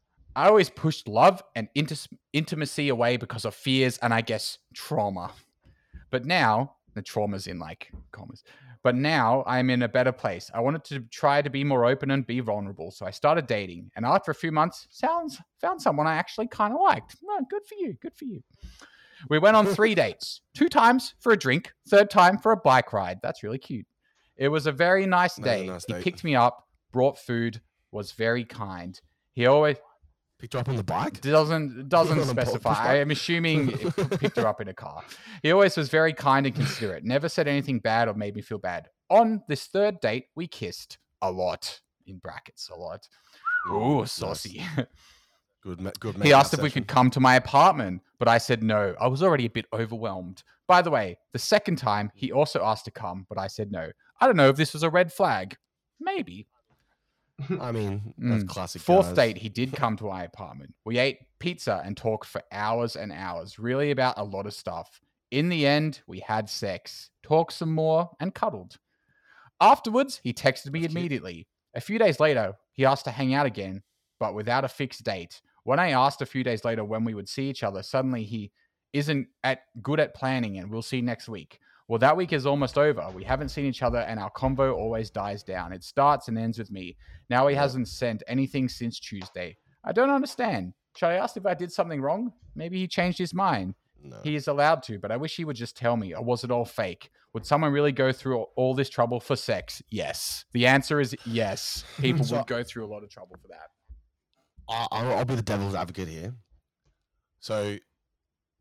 Speaker 3: love and intimacy away because of fears and I guess trauma. But now, the trauma's in like commas. But now I'm in a better place. I wanted to try to be more open and be vulnerable. So I started dating. And after a few months, found someone I actually kind of liked. Oh, good for you. Good for you. We went on 3 dates, 2 times for a drink, 3rd time for a bike ride. That's really cute. It was a very nice day. He picked me up, brought food, was very kind. He always
Speaker 2: picked her up on the bike?
Speaker 3: Doesn't specify. I am assuming he picked her up in a car. He always was very kind and considerate. Never said anything bad or made me feel bad. On this 3rd date, we kissed a lot. In brackets, a lot. Ooh, saucy.
Speaker 2: Good.
Speaker 3: He asked if we could come to my apartment, but I said no. I was already a bit overwhelmed. By the way, the 2nd time, he also asked to come, but I said no. I don't know if this was a red flag. Maybe.
Speaker 2: I mean, that's classic.
Speaker 3: 4th date, he did come to my apartment. We ate pizza and talked for hours and hours, really about a lot of stuff. In the end, we had sex, talked some more, and cuddled. Afterwards, he texted me immediately. A few days later, he asked to hang out again, but without a fixed date. When I asked a few days later when we would see each other, suddenly he isn't good at planning and we'll see next week. Well, that week is almost over. We haven't seen each other and our convo always dies down. It starts and ends with me. Now he hasn't sent anything since Tuesday. I don't understand. Should I ask if I did something wrong? Maybe he changed his mind. No. He is allowed to, but I wish he would just tell me, or was it all fake? Would someone really go through all this trouble for sex? Yes. The answer is yes. People would go through a lot of trouble for that.
Speaker 2: I'll be the devil's advocate here. So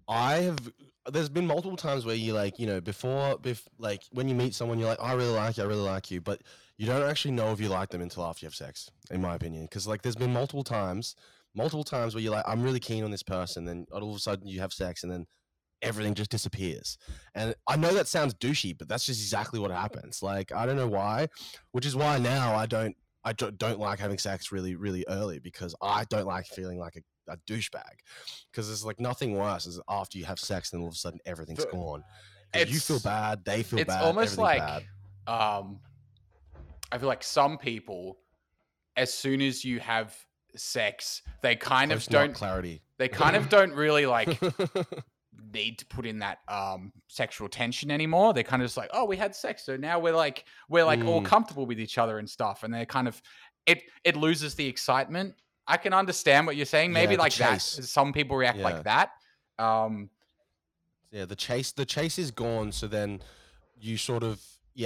Speaker 2: there's been multiple times where you like, before like when you meet someone, you're like, I really like you, but you don't actually know if you like them until after you have sex, in my opinion. Because like there's been multiple times where you're like, I'm really keen on this person, then all of a sudden you have sex, and then everything just disappears. And I know that sounds douchey, but that's just exactly what happens. Like, I don't know why, which is why now I don't like having sex really, really early, because I don't like feeling like a douchebag, because there's like nothing worse is after you have sex and all of a sudden everything's gone. You feel bad, they feel bad.
Speaker 3: It's almost like,
Speaker 2: bad.
Speaker 3: I feel like some people, as soon as you have sex, they kind of don't
Speaker 2: clarity.
Speaker 3: They kind of don't really like need to put in that sexual tension anymore. They're kind of just like, oh, we had sex, so now we're like all comfortable with each other and stuff. And they're kind of it loses the excitement. I can understand what you're saying. Maybe like that. Some people react like that.
Speaker 2: The chase is gone. So then you sort of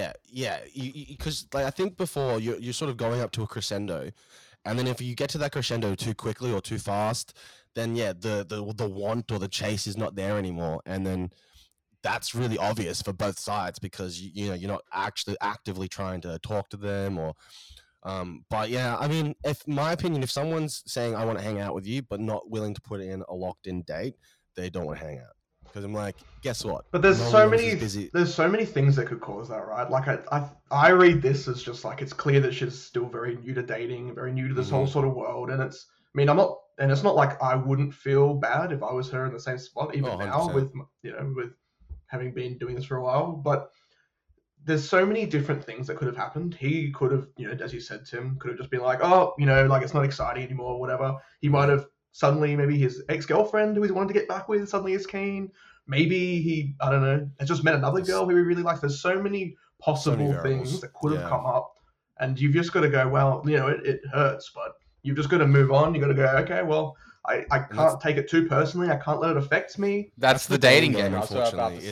Speaker 2: because like I think before you're sort of going up to a crescendo, and then if you get to that crescendo too quickly or too fast, then the want or the chase is not there anymore, and then that's really obvious for both sides, because you're not actually actively trying to talk to them or. But yeah, I mean, if someone's saying I want to hang out with you but not willing to put in a locked-in date, they don't want to hang out. Because I'm like, guess what?
Speaker 4: But there's so many things that could cause that, right? Like I read this as just like, it's clear that she's still very new to dating, very new to this whole sort of world, and it's not like I wouldn't feel bad if I was her in the same spot, even now with having been doing this for a while. But there's so many different things that could have happened. He could have, as you said, Tim, could have just been like, oh, like it's not exciting anymore or whatever. He might have suddenly, maybe his ex-girlfriend who he's wanted to get back with suddenly is keen. Maybe he, I don't know, has just met another girl who he really likes. There's so many possible things that could have come up. And you've just got to go, well, it hurts, but you've just got to move on. You've got to go, okay, well, I can't take it too personally. I can't let it affect me.
Speaker 3: That's the dating game, unfortunately.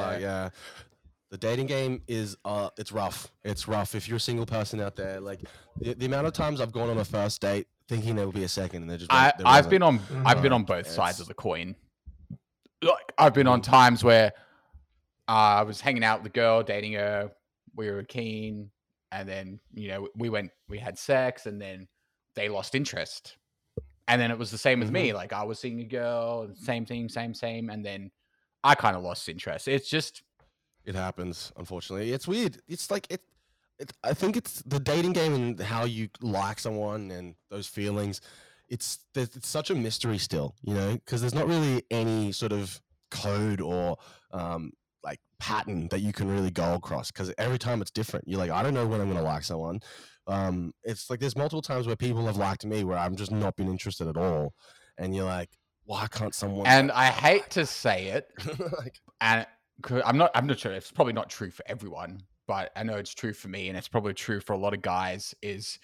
Speaker 2: The dating game is it's rough. It's rough. If you're a single person out there, like the amount of times I've gone on a first date thinking there will be a second, and
Speaker 3: I've been on both sides of the coin. Like I've been on times where I was hanging out with a girl, dating her, we were keen, and then we had sex, and then they lost interest. And then it was the same with me. Like I was seeing a girl, same thing, same, and then I kind of lost interest. It's just.
Speaker 2: It happens, unfortunately. It's weird. It's like I think it's the dating game and how you like someone and those feelings. It's such a mystery still, because there's not really any sort of code or like pattern that you can really go across, because every time it's different. You're like, I don't know when I'm going to like someone. It's like there's multiple times where people have liked me where I'm just not been interested at all. And you're like, why can't someone?
Speaker 3: And I hate to say it, and I'm not sure. It's probably not true for everyone, but I know it's true for me, and it's probably true for a lot of guys. Is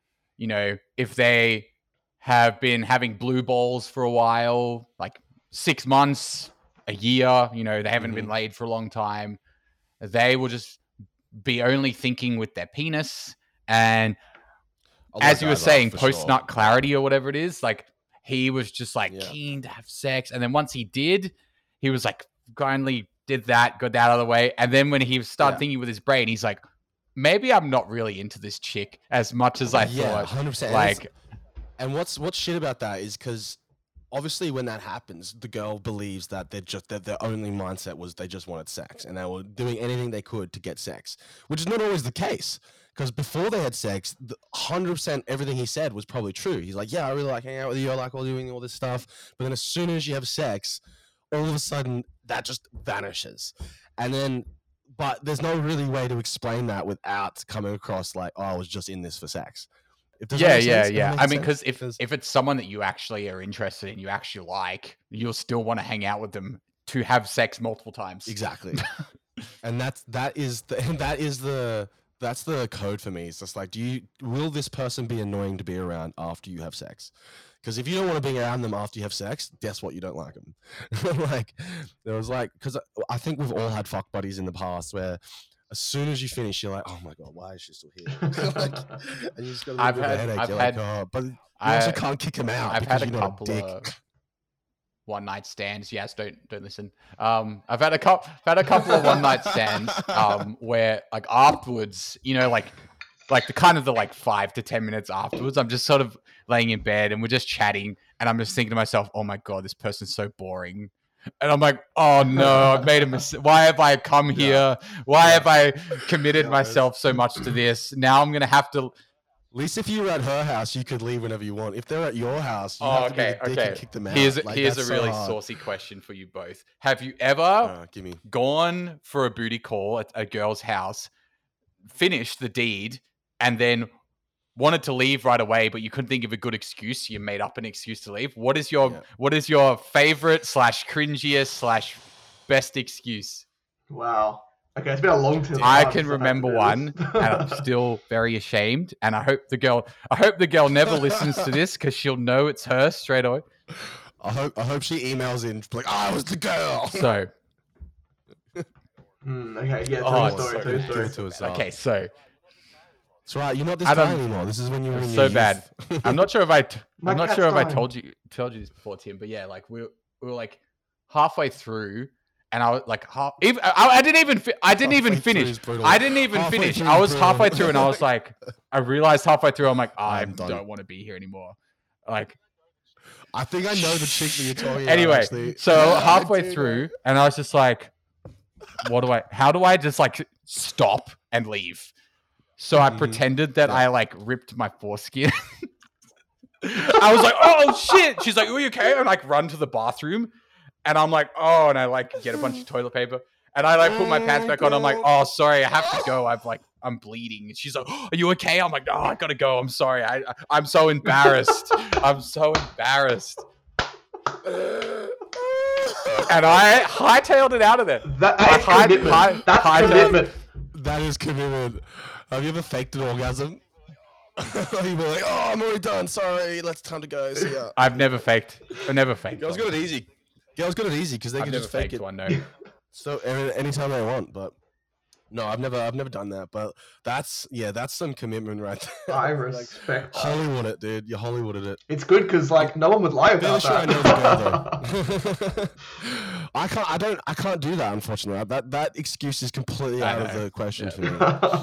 Speaker 3: if they have been having blue balls for a while, like 6 months, a year, they haven't been laid for a long time, they will just be only thinking with their penis. And as you were saying, post-nut clarity or whatever it is, like he was just like keen to have sex, and then once he did, he was like kindly did that, got that out of the way, and then when he started thinking with his brain, he's like, maybe I'm not really into this chick as much as I thought.
Speaker 2: 100%.
Speaker 3: Like,
Speaker 2: and what's shit about that is because obviously when that happens, the girl believes that their only mindset was they just wanted sex, and they were doing anything they could to get sex, which is not always the case. Because before they had sex, 100% everything he said was probably true. He's like, yeah, I really like hanging out with you. I like doing all this stuff. But then as soon as you have sex, all of a sudden that just vanishes. And then, but there's no really way to explain that without coming across like, oh, I was just in this for sex.
Speaker 3: Yeah. I mean, because if it's someone that you actually are interested in, you actually like, you'll still want to hang out with them to have sex multiple times.
Speaker 2: Exactly. And that's the code for me. It's just like, will this person be annoying to be around after you have sex? Because if you don't want to be around them after you have sex, guess what? You don't like them. Because I think we've all had fuck buddies in the past where as soon as you finish, you're like, oh my God, why is she still here? And you just got a little bit of a headache. But you also can't kick him out.
Speaker 3: I've had a couple of... one night stands. Yes, don't listen. I've had a couple of one night stands where like afterwards, you know, like the kind of the like 5 to 10 minutes afterwards, I'm just sort of laying in bed and we're just chatting, and I'm just thinking to myself, oh my god, this person's so boring. And I'm like, oh no, I've made a mistake. Why have I come here? Why have I committed myself so much to this? Now I'm gonna have to.
Speaker 2: At least if you were at her house, you could leave whenever you want. If they're at your house, you have to be a dick and kick them out.
Speaker 3: Here's a really saucy question for you both. Have you ever gone for a booty call at a girl's house, finished the deed, and then wanted to leave right away, but you couldn't think of a good excuse, so you made up an excuse to leave? What is your favorite / cringiest / best excuse?
Speaker 4: Wow. Okay, it's been a long time.
Speaker 3: I can remember one, and I'm still very ashamed. And I hope the girl never listens to this because she'll know it's her straight away.
Speaker 2: I hope she emails in like, I was the girl.
Speaker 3: So.
Speaker 4: Okay. Yeah. Story.
Speaker 3: Okay. So.
Speaker 2: That's right. You're not this guy anymore. This is when you were in
Speaker 3: so
Speaker 2: your
Speaker 3: bad. I'm not sure if I told you this before, Tim. But yeah, like we were like halfway through. And I was like, I didn't even finish. I didn't even finish. I was halfway through, and I was like, I realized halfway through, I'm like, I don't want to be here anymore. Like,
Speaker 2: I think I know the chick that you're talking
Speaker 3: about. Anyway,
Speaker 2: actually.
Speaker 3: So halfway through, and I was just like, how do I just like stop and leave? So I pretended that I like ripped my foreskin. I was like, oh shit. She's like, are you okay? And like run to the bathroom. And I'm like, oh, and I like get a bunch of toilet paper, and I like put my pants back on. I'm like, oh, sorry, I have to go. I'm bleeding. And she's like, oh, are you okay? I'm like, oh, I gotta go. I'm sorry. I'm so embarrassed. I'm so embarrassed. And I hightailed it out of there.
Speaker 4: That's commitment.
Speaker 2: That is commitment. Have you ever faked an orgasm? You were like, oh, I'm already done. Sorry, time to go. See ya.
Speaker 3: I've never faked. I never faked.
Speaker 2: Girls got it easy. Girls got it easy because they can just fake it.
Speaker 3: One, no.
Speaker 2: So anytime they want, but no, I've never done that. But that's some commitment right there.
Speaker 4: I respect
Speaker 2: that. Hollywood it, dude. You Hollywooded it.
Speaker 4: It's good because like no one would lie about that.
Speaker 2: I know the girl, though. I can't do that, unfortunately. That excuse is completely out of the question for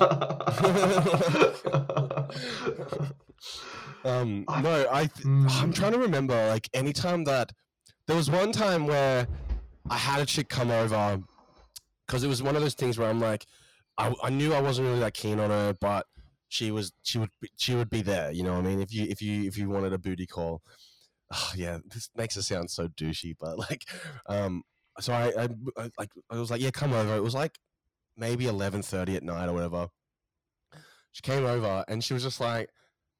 Speaker 2: me. I'm trying to remember like anytime that. There was one time where I had a chick come over because it was one of those things where I'm like, I knew I wasn't really that keen on her, but she would be there. You know what I mean? If you wanted a booty call, this makes it sound so douchey, but like, so I was like, yeah, come over. It was like maybe 11:30 at night or whatever. She came over and she was just like,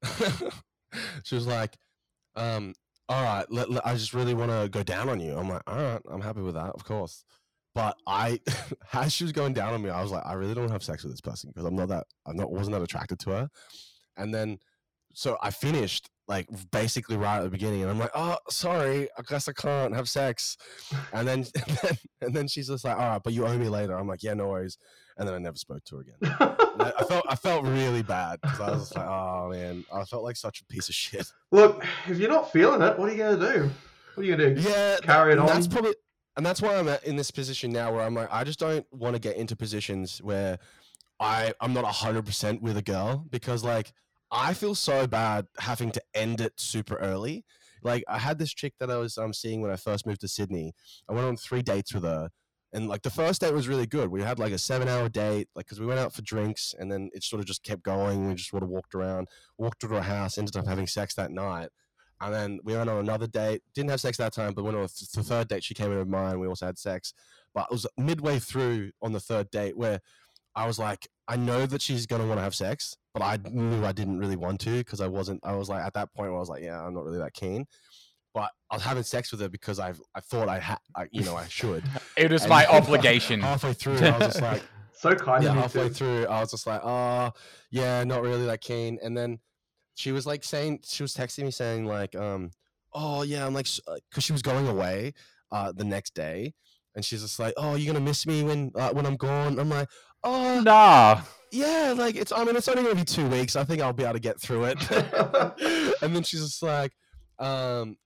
Speaker 2: all right, I just really want to go down on you. I'm like, all right, I'm happy with that, of course. But as she was going down on me, I was like, I really don't want to have sex with this person because wasn't that attracted to her. And then, so I finished like basically right at the beginning, and I'm like, oh, sorry, I guess I can't have sex. And then she's just like, all right, but you owe me later. I'm like, yeah, no worries. And then I never spoke to her again. I felt really bad because I was just like, oh man, I felt like such a piece of shit.
Speaker 4: Look, if you're not feeling it, what are you gonna do? What are you gonna do?
Speaker 2: Yeah,
Speaker 4: carry it on.
Speaker 2: That's why I'm in this position now, where I'm like, I just don't want to get into positions where I'm not 100% with a girl because like I feel so bad having to end it super early. Like I had this chick that I was seeing when I first moved to Sydney. I went on 3 dates with her. And like the first date was really good. We had like a 7-hour date, like because we went out for drinks, and then it sort of just kept going. We just sort of walked to her house, ended up having sex that night, and then we went on another date. Didn't have sex that time, but went on the third date. She came in with mine. We also had sex, but it was midway through on the third date where I was like, I know that she's gonna want to have sex, but I knew I didn't really want to because I was like at that point where I was like, yeah, I'm not really that keen. But I was having sex with her because I thought I should.
Speaker 3: It was my obligation.
Speaker 2: Halfway through, I was just like,
Speaker 4: so kind of.
Speaker 2: Yeah, halfway through, I was just like, oh, yeah, not really that keen. And then she was texting me saying like, oh yeah, I'm like, because she was going away the next day, and she's just like, oh, you're gonna miss me when I'm gone. I'm like, oh,
Speaker 3: nah.
Speaker 2: Yeah, like it's only gonna be 2 weeks. I think I'll be able to get through it. And then she's just like,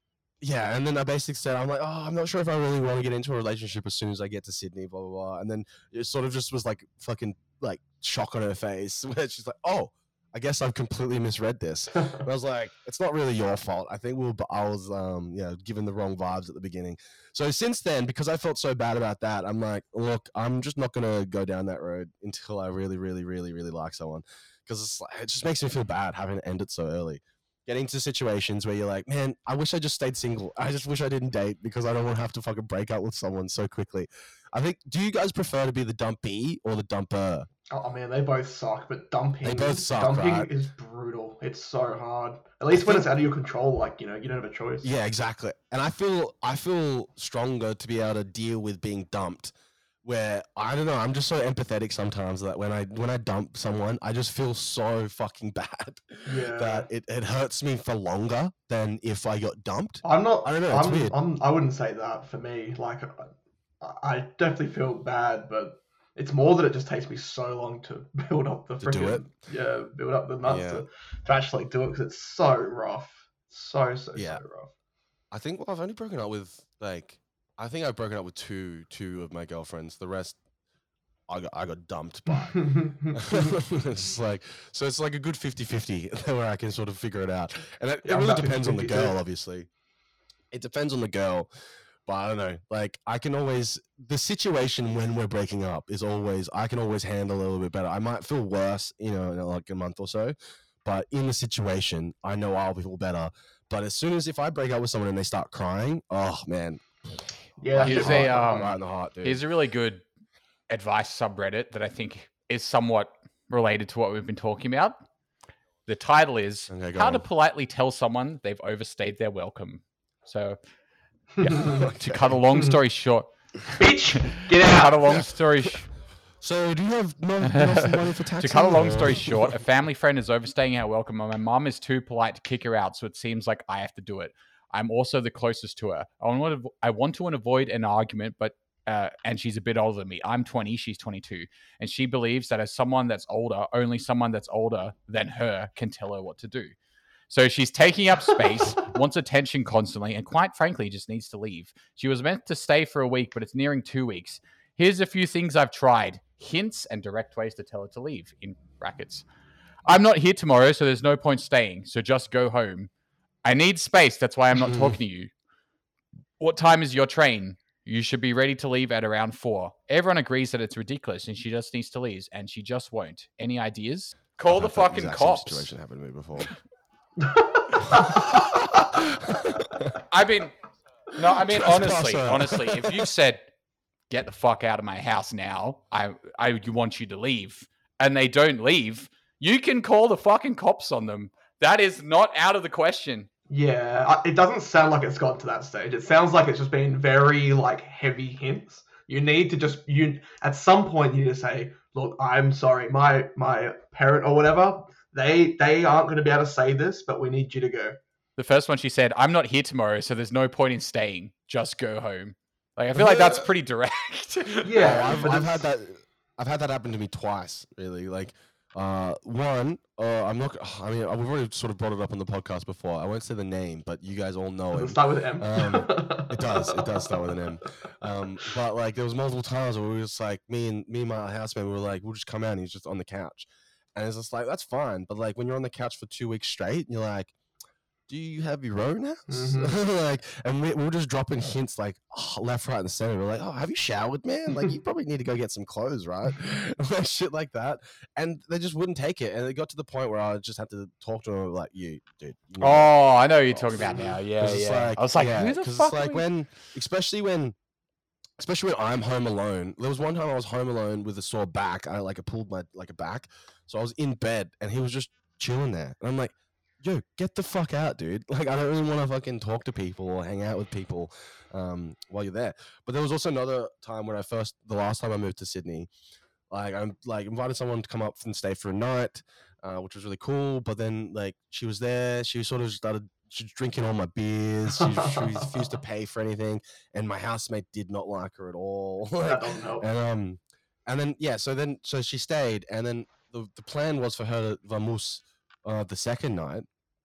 Speaker 2: yeah, and then I basically said, I'm like, oh, I'm not sure if I really want to get into a relationship as soon as I get to Sydney, blah, blah, blah. And then it sort of just was like fucking like shock on her face where she's like, oh, I guess I've completely misread this. And I was like, it's not really your fault. I think I was given the wrong vibes at the beginning. So since then, because I felt so bad about that, I'm like, look, I'm just not going to go down that road until I really, really, really, really like someone. Because it just makes me feel bad having to end it so early. Getting to situations where you're like, man, I wish I just stayed single. I just wish I didn't date because I don't want to have to fucking break up with someone so quickly. I think, do you guys prefer to be the dumpee or the dumper?
Speaker 4: Oh man, they both suck, but dumping
Speaker 2: right?
Speaker 4: is brutal. It's so hard. At least when it's out of your control, like, you don't have a choice.
Speaker 2: Yeah, exactly. And I feel stronger to be able to deal with being dumped. Where I don't know, I'm just so empathetic sometimes that when I dump someone, I just feel so fucking bad that it hurts me for longer than if I got dumped.
Speaker 4: I don't know.
Speaker 2: It's weird.
Speaker 4: I wouldn't say that for me. Like, I definitely feel bad, but it's more that it just takes me so long to build up the build up the nuts to actually do it because it's so rough, so rough.
Speaker 2: I think I've only broken up with I think I've broken up with two of my girlfriends. The rest, I got dumped by. It's like a good 50-50 where I can sort of figure it out. And it really depends on the girl, obviously. It depends on the girl. But I don't know. Like, I can always, the situation when we're breaking up is always, I can always handle a little bit better. I might feel worse, in like a month or so. But in the situation, I know I'll feel better. But as soon as if I break up with someone and they start crying, oh man.
Speaker 4: Yeah,
Speaker 3: here's
Speaker 2: right in the heart, dude.
Speaker 3: Here's a really good advice subreddit that I think is somewhat related to what we've been talking about. The title is How to Politely Tell Someone They've Overstayed Their Welcome. So, to cut a long story short.
Speaker 4: Bitch, get out.
Speaker 3: Cut a long story
Speaker 2: So, do you have enough money for taxi?
Speaker 3: To cut a long story short, a family friend is overstaying our welcome and my mum is too polite to kick her out, so it seems like I have to do it. I'm also the closest to her. I want to avoid an argument, but and she's a bit older than me. I'm 20, she's 22. And she believes that as someone that's older, only someone that's older than her can tell her what to do. So she's taking up space, wants attention constantly, and quite frankly, just needs to leave. She was meant to stay for a week, but it's nearing 2 weeks. Here's a few things I've tried. Hints and direct ways to tell her to leave, in brackets. I'm not here tomorrow, so there's no point staying. So just go home. I need space. That's why I'm not talking to you. What time is your train? You should be ready to leave at around 4. Everyone agrees that it's ridiculous and she just needs to leave, and she just won't. Any ideas? Call the fucking cops.
Speaker 2: Situation happened to me before.
Speaker 3: honestly, if you said, get the fuck out of my house now, I want you to leave, and they don't leave, you can call the fucking cops on them. That is not out of the question.
Speaker 4: Yeah, it doesn't sound like it's gotten to that stage. It sounds like it's just been very heavy hints. You need to at some point you need to say, look, I'm sorry, my parent or whatever, they aren't going to be able to say this, but we need you to go.
Speaker 3: The first one she said, I'm not here tomorrow, so there's no point in staying. Just go home. I feel like that's pretty direct.
Speaker 2: Yeah, I've had that happen to me twice, really. One, we've already sort of brought it up on the podcast before. I won't say the name, but you guys all know it.
Speaker 4: Does it start with M?
Speaker 2: It does start with an M. But there was multiple times where we were just me and my housemate, we were we'll just come out and he's just on the couch. And it's just that's fine. But when you're on the couch for 2 weeks straight, you're like, do you have your own house? Mm-hmm. And we're just dropping hints left, right, and center. We're oh, have you showered, man? You probably need to go get some clothes, right? Shit like that. And they just wouldn't take it. And it got to the point where I just had to talk to them you, dude.
Speaker 3: I know what you're talking about now. Yeah, yeah. I was who the fuck?
Speaker 2: Especially when I'm home alone. There was one time I was home alone with a sore back. I pulled my a back. So I was in bed and he was just chilling there. And I'm like, yo, get the fuck out, dude. I don't really want to fucking talk to people or hang out with people while you're there. But there was also another time when the last time I moved to Sydney, I invited someone to come up and stay for a night, which was really cool. But then she was there, she sort of started drinking all my beers. She refused to pay for anything, and my housemate did not like her at all.
Speaker 4: That don't help.
Speaker 2: And then so she stayed, and then the plan was for her to vamoose the second night.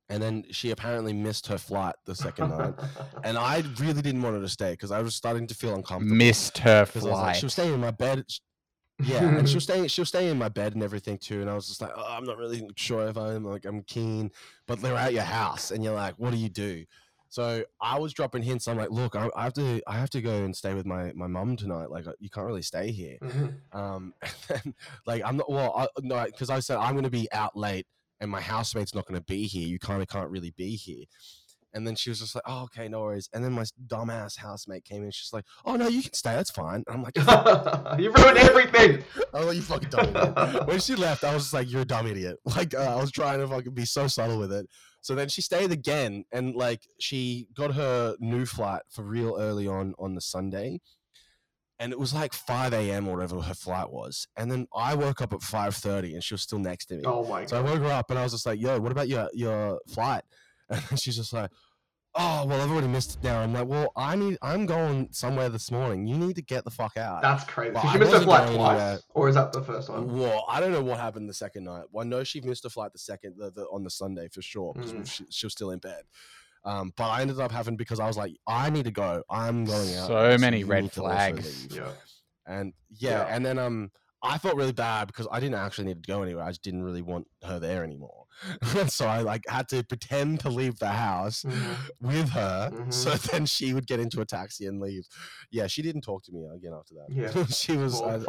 Speaker 2: And then she apparently missed her flight the second night, and I really didn't want her to stay because I was starting to feel uncomfortable.
Speaker 1: Missed her flight.
Speaker 2: Like, she was staying in my bed. Yeah, and she was staying in my bed and everything too. And I was just like, oh, I'm not really sure if I'm keen, but they're at your house, and you're like, what do you do? So I was dropping hints. I'm like, look, I have to go and stay with my mum tonight. Like, you can't really stay here. And then, like, I'm not. Well, no, because I said I'm going to be out late, and my housemate's not going to be here. You kind of can't really be here. And then she was just like, oh, okay, no worries. And then my dumbass housemate came in. She's like, oh, no, you can stay. That's fine. And I'm like,
Speaker 4: you ruined everything.
Speaker 2: I was like, you fucking dumb idiot. When she left, I was just like, you're a dumb idiot. Like, I was trying to fucking be so subtle with it. So then she stayed again. And, like, she got her new flight for real early on the Sunday. And it was like 5 a.m. or whatever her flight was. And then I woke up at 5:30 and she was still next to me.
Speaker 4: Oh, my God.
Speaker 2: So I woke her up and I was just like, yo, what about your flight? And she's just like, oh, well, I've already missed it now. I'm like, well, I'm going somewhere this morning. You need to get the fuck out.
Speaker 4: That's crazy. Well, she missed her flight twice? Or is that the first one?
Speaker 2: Well, I don't know what happened the second night. Well, I know she missed her flight on the Sunday for sure because she was still in bed. But I ended up having, because I was like, I need to go. I'm going out.
Speaker 1: So many red flags.
Speaker 2: Yeah. And and then I felt really bad because I didn't actually need to go anywhere. I just didn't really want her there anymore. So I like had to pretend to leave the house with her so then she would get into a taxi and leave. Yeah, she didn't talk to me again after that.
Speaker 4: Yeah.
Speaker 2: She was,
Speaker 4: well,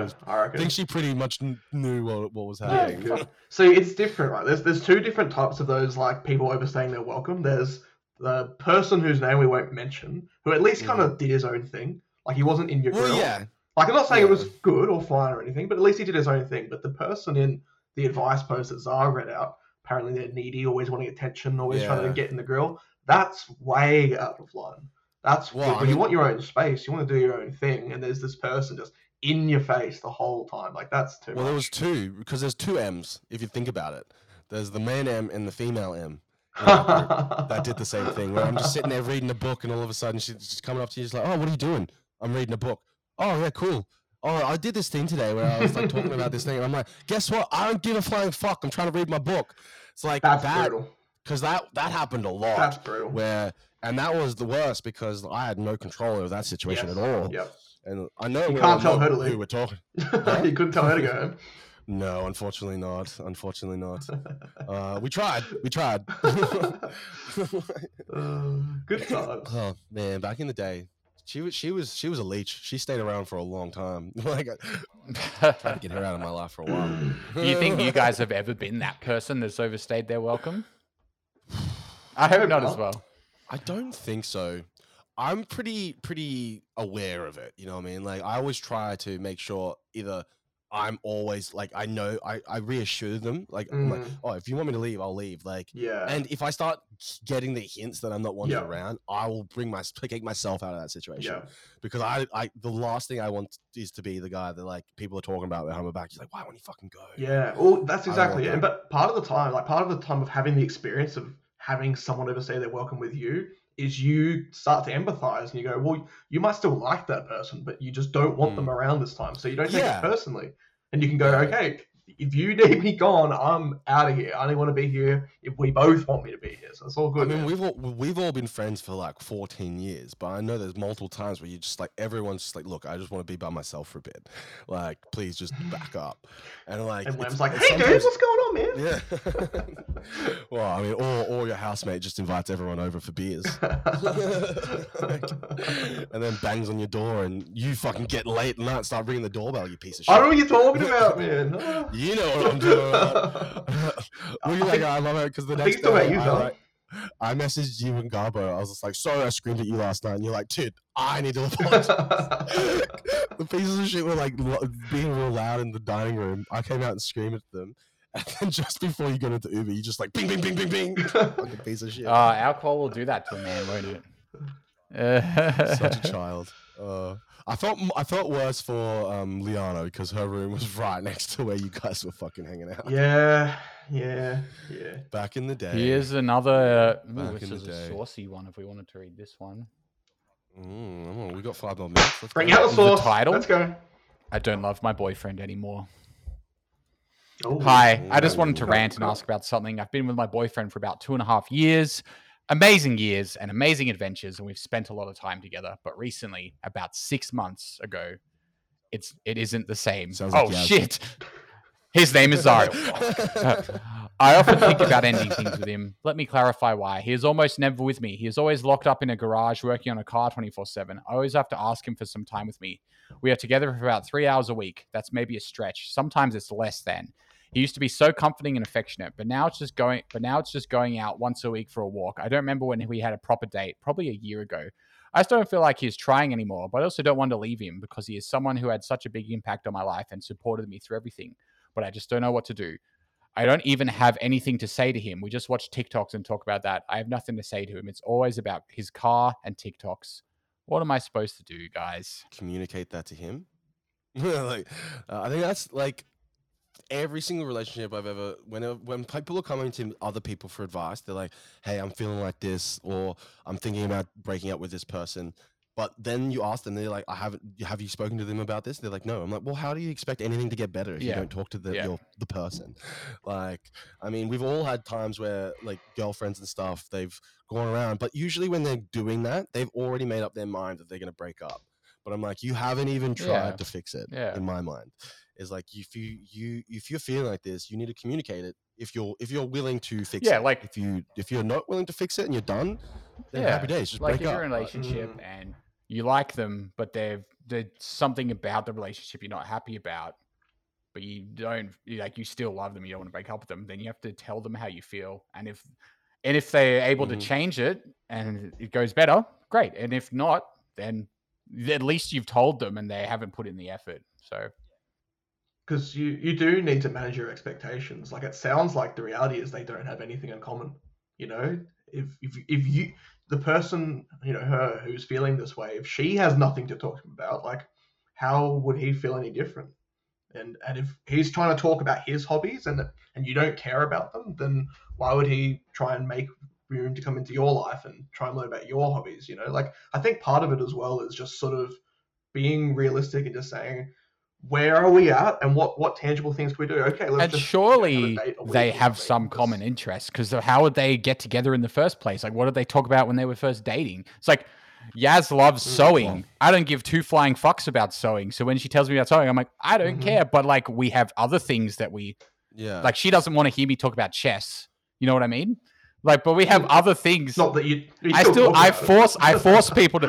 Speaker 2: I think she pretty much knew what was happening.
Speaker 4: Yeah, so it's different, right? There's two different types of those, like, people overstaying their welcome. There's the person whose name we won't mention, who at least kind of did his own thing. Like, he wasn't in your grill.
Speaker 2: Well, yeah.
Speaker 4: Like, I'm not saying it was good or fine or anything, but at least he did his own thing. But the person in the advice post that Zara read out, apparently they're needy, always wanting attention, always trying to get in the grill. That's way out of line. That's when you want your own space, you want to do your own thing, and there's this person just in your face the whole time. Like, that's too much.
Speaker 2: Well, there was two, because there's two M's, if you think about it. There's the man M and the female M. That did the same thing, where I'm just sitting there reading a book, and all of a sudden she's just coming up to you, just like, oh, what are you doing? I'm reading a book. Oh, yeah, cool. Oh, I did this thing today where I was like talking about this thing, and I'm like, guess what? I don't give a flying fuck. I'm trying to read my book. It's like
Speaker 4: that's brutal.
Speaker 2: Because that happened a lot.
Speaker 4: That's brutal.
Speaker 2: And that was the worst because I had no control over that situation at all.
Speaker 4: Yep.
Speaker 2: And I know
Speaker 4: you can't tell her to leave.
Speaker 2: Who we're talking.
Speaker 4: You couldn't tell her to go home.
Speaker 2: No, unfortunately not. We tried.
Speaker 4: Good times.
Speaker 2: Oh man, back in the day. She was a leech. She stayed around for a long time. Like, I tried to get her out of my life for a while.
Speaker 1: Do you think you guys have ever been that person that's overstayed their welcome?
Speaker 3: I hope not as well.
Speaker 2: I don't think so. I'm pretty aware of it. You know what I mean? Like, I always try to make sure either I'm always like, I know, I reassure them. Like, I'm like, oh, if you want me to leave, I'll leave. Like, and if I start getting the hints that I'm not wanted around, I will take myself out of that situation. Because I the last thing I want is to be the guy that, like, people are talking about behind my back. He's like, why won't you fucking go?
Speaker 4: Yeah, well, that's exactly it. But part of the time of having the experience of having someone overstay their welcome with you is you start to empathize and you go, well, you might still like that person, but you just don't want them around this time. So you don't take it personally. And you can go, okay, if you need me gone, I'm out of here. I only want to be here if we both want me to be here. So it's all good.
Speaker 2: I mean, we've all been friends for like 14 years, but I know there's multiple times where you just like, everyone's just like, look, I just want to be by myself for a bit. Like, please just back up. And like,
Speaker 4: and Wem's like, hey dude, what's going on, man?
Speaker 2: Yeah. Well, I mean, or your housemate just invites everyone over for beers. And then bangs on your door and you fucking get late and start ringing the doorbell, you piece of shit.
Speaker 4: I know what you're talking about, man.
Speaker 2: You know what I'm doing. I love it because the next day I messaged you and Garbo. I was just like, sorry I screamed at you last night. And you're like, dude, I need to apologize. The pieces of shit were like being real loud in the dining room. I came out and screamed at them. And then just before you got into Uber, you just like, bing, bing, bing, bing, bing. Fucking piece of shit.
Speaker 3: Alcohol will do that to a man, won't
Speaker 2: it? Such a child. I felt worse for Liana because her room was right next to where you guys were fucking hanging out.
Speaker 4: Yeah.
Speaker 2: Back in the day.
Speaker 3: Here's another. This is a saucy one. If we wanted to read this one,
Speaker 2: we got 5 more minutes.
Speaker 4: Bring out the sauce.
Speaker 3: The title.
Speaker 4: Let's go.
Speaker 3: I don't love my boyfriend anymore.
Speaker 4: Oh,
Speaker 3: Hi, I just wanted to rant and ask about something. I've been with my boyfriend for about 2.5 years. Amazing years and amazing adventures, and we've spent a lot of time together. But recently, about 6 months ago, it isn't the same. Shit. His name is Zario. I often think about ending things with him. Let me clarify why. He is almost never with me. He is always locked up in a garage working on a car 24/7. I always have to ask him for some time with me. We are together for about 3 hours a week. That's maybe a stretch. Sometimes it's less than. He used to be so comforting and affectionate, but now it's just going out once a week for a walk. I don't remember when we had a proper date, probably a year ago. I just don't feel like he's trying anymore, but I also don't want to leave him because he is someone who had such a big impact on my life and supported me through everything. But I just don't know what to do. I don't even have anything to say to him. We just watch TikToks and talk about that. I have nothing to say to him. It's always about his car and TikToks. What am I supposed to do, guys?
Speaker 2: Communicate that to him. I think that's like every single relationship I've ever, when people are coming to other people for advice, they're like, hey, I'm feeling like this, or I'm thinking about breaking up with this person. But then you ask them, they're like, have you spoken to them about this? They're like, no. I'm like, well, how do you expect anything to get better if you don't talk to the person? Like, I mean, we've all had times where like girlfriends and stuff, they've gone around, but usually when they're doing that, they've already made up their mind that they're going to break up. But I'm like, you haven't even tried to fix it. In my mind, is like if you're feeling like this, you need to communicate it. If you're willing to fix it.
Speaker 3: Like
Speaker 2: if you're not willing to fix it and you're done, then happy days. Just break up.
Speaker 3: Like if you're in a relationship and you like them, but there's something about the relationship you're not happy about, but you still love them, you don't want to break up with them, then you have to tell them how you feel. And if they're able to change it and it goes better, great. And if not, then at least you've told them and they haven't put in the effort. So
Speaker 4: because you do need to manage your expectations. Like, it sounds like the reality is they don't have anything in common. You know, if you, the person, you know, her who's feeling this way, if she has nothing to talk to him about, like, how would he feel any different? And if he's trying to talk about his hobbies and you don't care about them, then why would he try and make room to come into your life and try and learn about your hobbies? You know, like, I think part of it as well is just sort of being realistic and just saying, where are we at, and what tangible things can we do? Okay, let's just
Speaker 3: surely they have some common interests, because how would they get together in the first place? Like, what did they talk about when they were first dating? It's like, Yaz loves sewing. I don't give two flying fucks about sewing. So when she tells me about sewing, I'm like, I don't care. But like, we have other things that like, she doesn't want to hear me talk about chess. You know what I mean? Like, but we have other things.
Speaker 4: Not that
Speaker 3: I force people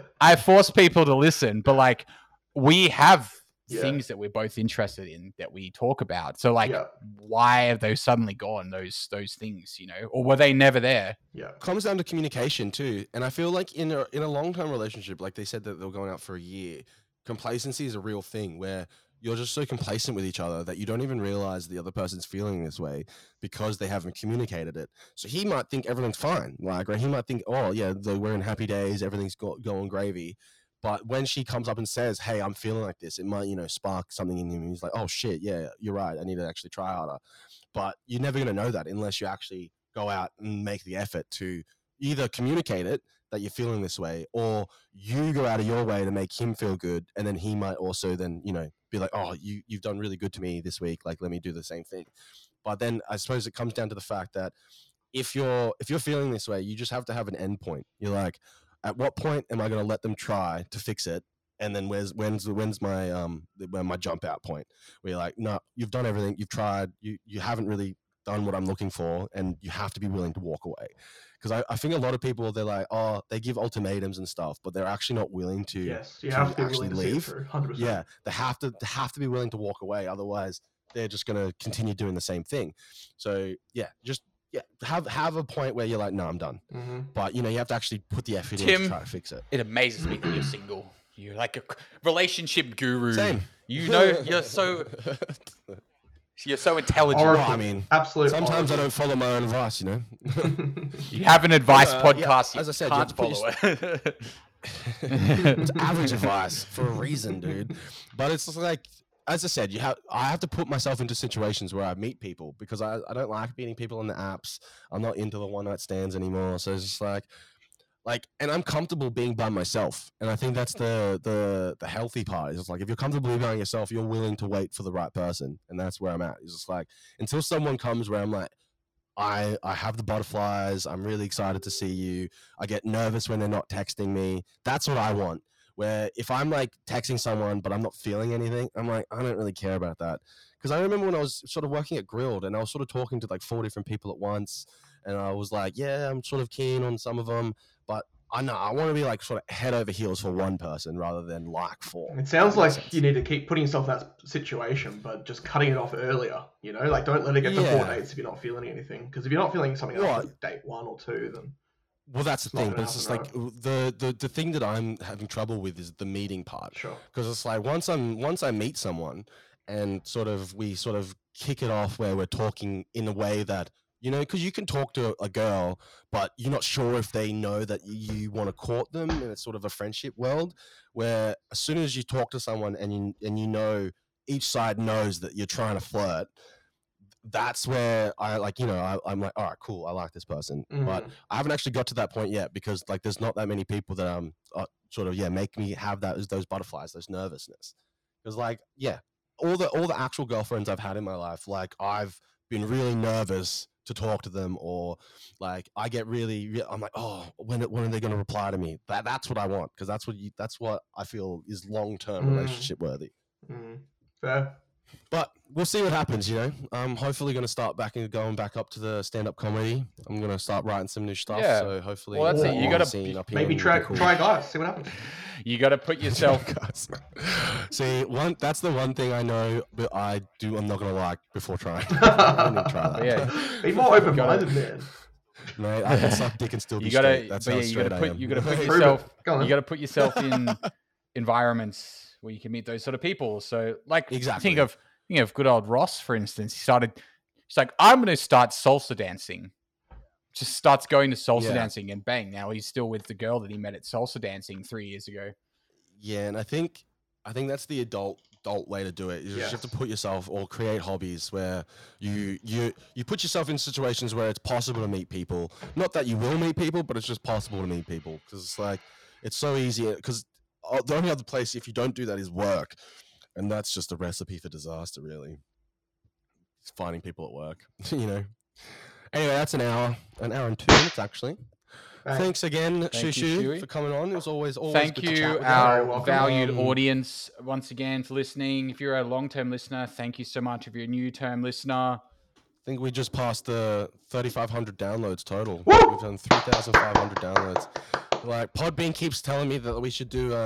Speaker 3: to listen, but like, we have things that we're both interested in that we talk about. So like, why have they suddenly gone, those things, you know? Or were they never there?
Speaker 2: It comes down to communication too. And I feel like in a long-term relationship, like they said that they were going out for a year, complacency is a real thing where you're just so complacent with each other that you don't even realize the other person's feeling this way because they haven't communicated it. So he might think everything's fine. Like, or he might think, oh yeah, we're in happy days, everything's going gravy. But when she comes up and says, hey, I'm feeling like this, it might, you know, spark something in him. He's like, oh shit, yeah, you're right. I need to actually try harder. But you're never going to know that unless you actually go out and make the effort to either communicate it, that you're feeling this way, or you go out of your way to make him feel good. And then he might also then, you know, be like, oh, you've done really good to me this week. Like, let me do the same thing. But then I suppose it comes down to the fact that if you're feeling this way, you just have to have an end point. You're like, at what point am I going to let them try to fix it? And then when's my jump out point? Where you're like, no, you've done everything, you've tried, you haven't really done what I'm looking for, and you have to be willing to walk away. Because I think a lot of people, they're like, oh, they give ultimatums and stuff, but they're actually not willing to.
Speaker 4: Yes, you have to actually leave. 100%.
Speaker 2: Yeah, they have to be willing to walk away. Otherwise, they're just going to continue doing the same thing. So have a point where you're like, no, I'm done. But you know, you have to actually put the effort in to try to fix it.
Speaker 3: It amazes me that you're single. You're like a relationship guru.
Speaker 2: Same.
Speaker 3: You know, you're so intelligent.
Speaker 2: Well, I mean,
Speaker 4: absolutely.
Speaker 2: Sometimes I don't follow my own advice. You know,
Speaker 3: you have an advice podcast.
Speaker 2: As I said,
Speaker 3: can't follow it.
Speaker 2: It's average advice for a reason, dude. But it's just like, as I said, I have to put myself into situations where I meet people, because I don't like meeting people on the apps. I'm not into the one night stands anymore. So it's just like and I'm comfortable being by myself. And I think that's the healthy part. It's just like, if you're comfortable being by yourself, you're willing to wait for the right person. And that's where I'm at. It's just like, until someone comes where I'm like, I have the butterflies. I'm really excited to see you. I get nervous when they're not texting me. That's what I want. Where if I'm like texting someone, but I'm not feeling anything, I'm like, I don't really care about that. Because I remember when I was sort of working at Grilled and I was sort of talking to like 4 different people at once. And I was like, yeah, I'm sort of keen on some of them, but I know I want to be like sort of head over heels for one person rather than like 4.
Speaker 4: It sounds like you need to keep putting yourself in that situation, but just cutting it off earlier. You know, like don't let it get to 4 dates if you're not feeling anything. Because if you're not feeling something after date 1 or 2, then
Speaker 2: well, that's the thing. But it's just like the thing that I'm having trouble with is the meeting part.
Speaker 4: Sure.
Speaker 2: Because it's like once I meet someone and we sort of kick it off where we're talking in a way that, you know, because you can talk to a girl, but you're not sure if they know that you want to court them, and it's sort of a friendship world where as soon as you talk to someone and you know each side knows that you're trying to flirt, that's where I like, you know, I'm like, all right, cool, I like this person, but I haven't actually got to that point yet because like there's not that many people that sort of make me have those butterflies, those nervousness, because like all the actual girlfriends I've had in my life, like I've been really nervous to talk to them, or like I get really I'm like, oh, when are they going to reply to me? That's what I want, because that's what I feel is long-term relationship worthy.
Speaker 4: Fair.
Speaker 2: But we'll see what happens, you know. I'm hopefully going to start going back up to the stand-up comedy. I'm going to start writing some new stuff.
Speaker 3: Yeah.
Speaker 2: So hopefully,
Speaker 3: well, that's it. You got to
Speaker 4: maybe try guys, see what happens.
Speaker 3: You got to put yourself.
Speaker 2: See, that's the one thing I know, but I'm not going to like before trying. I'm going to try that.
Speaker 3: Yeah.
Speaker 4: Be more open-minded, man.
Speaker 2: No, I can suck dick and still be straight. That's how straight I am.
Speaker 3: You got to put yourself. You got to put yourself in environments where you can meet those sort of people. So, like, think of good old Ross, for instance. He's like, I'm going to start salsa dancing. Just starts going to salsa dancing, and bang, now he's still with the girl that he met at salsa dancing 3 years ago.
Speaker 2: Yeah, and I think that's the adult way to do it. You just have to put yourself or create hobbies where you put yourself in situations where it's possible to meet people. Not that you will meet people, but it's just possible to meet people, because it's like it's so easy. Because the only other place if you don't do that is work, and that's just a recipe for disaster, really. It's finding people at work, you know. Anyway, that's an hour and 2 minutes actually. Thanks again, Shushu, for coming on. It was always
Speaker 3: Thank
Speaker 2: good
Speaker 3: you,
Speaker 2: to chat with
Speaker 3: our valued audience, once again for listening. If you're a long-term listener, thank you so much. If you're a new-term listener,
Speaker 2: I think we just passed the 3,500 downloads total. Woo! We've done 3,500 downloads. Like Podbean keeps telling me that we should do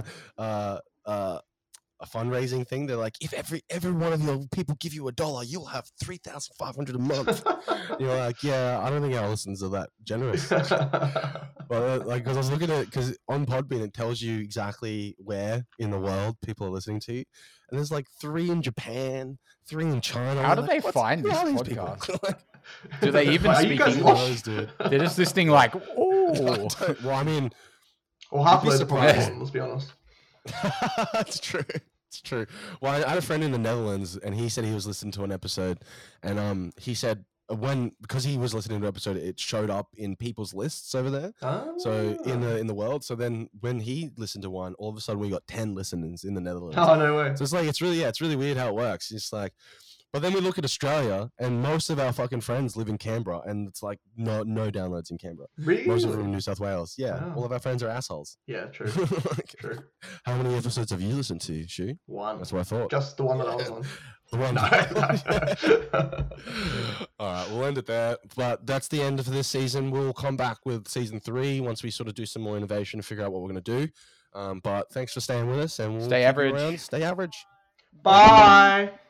Speaker 2: a fundraising thing. They're like, if every one of your people give you $1, you'll have 3,500 a month. You're like, yeah, I don't think our listeners are that generous. But like, because I was looking at it, because on Podbean it tells you exactly where in the world people are listening to, and there's like 3 in Japan, 3 in China.
Speaker 3: How do they find this podcast? Do they even speak English? They're just listening like, oh.
Speaker 2: Well, I mean,
Speaker 4: or half of those are probably, let's be honest.
Speaker 2: It's true. It's true. Well, I had a friend in the Netherlands, and he said he was listening to an episode, and he said because he was listening to an episode, it showed up in people's lists over there. So in the world. So then when he listened to one, all of a sudden we got 10 listeners in the Netherlands.
Speaker 4: Oh, no way.
Speaker 2: So it's like it's really weird how it works. It's like. But then we look at Australia, and most of our fucking friends live in Canberra, and it's like no downloads in Canberra.
Speaker 4: Really?
Speaker 2: Most of them in New South Wales. Yeah, All of our friends are assholes.
Speaker 4: Yeah, true. True.
Speaker 2: How many episodes have you listened to, Shu?
Speaker 4: 1.
Speaker 2: That's what I thought.
Speaker 4: Just the one that I was on.
Speaker 2: The one.
Speaker 4: No.
Speaker 2: All right, we'll end it there. But that's the end of this season. We'll come back with season 3 once we sort of do some more innovation and figure out what we're going to do. But thanks for staying with us, and we'll
Speaker 3: stay average.
Speaker 2: Stay average.
Speaker 4: Bye.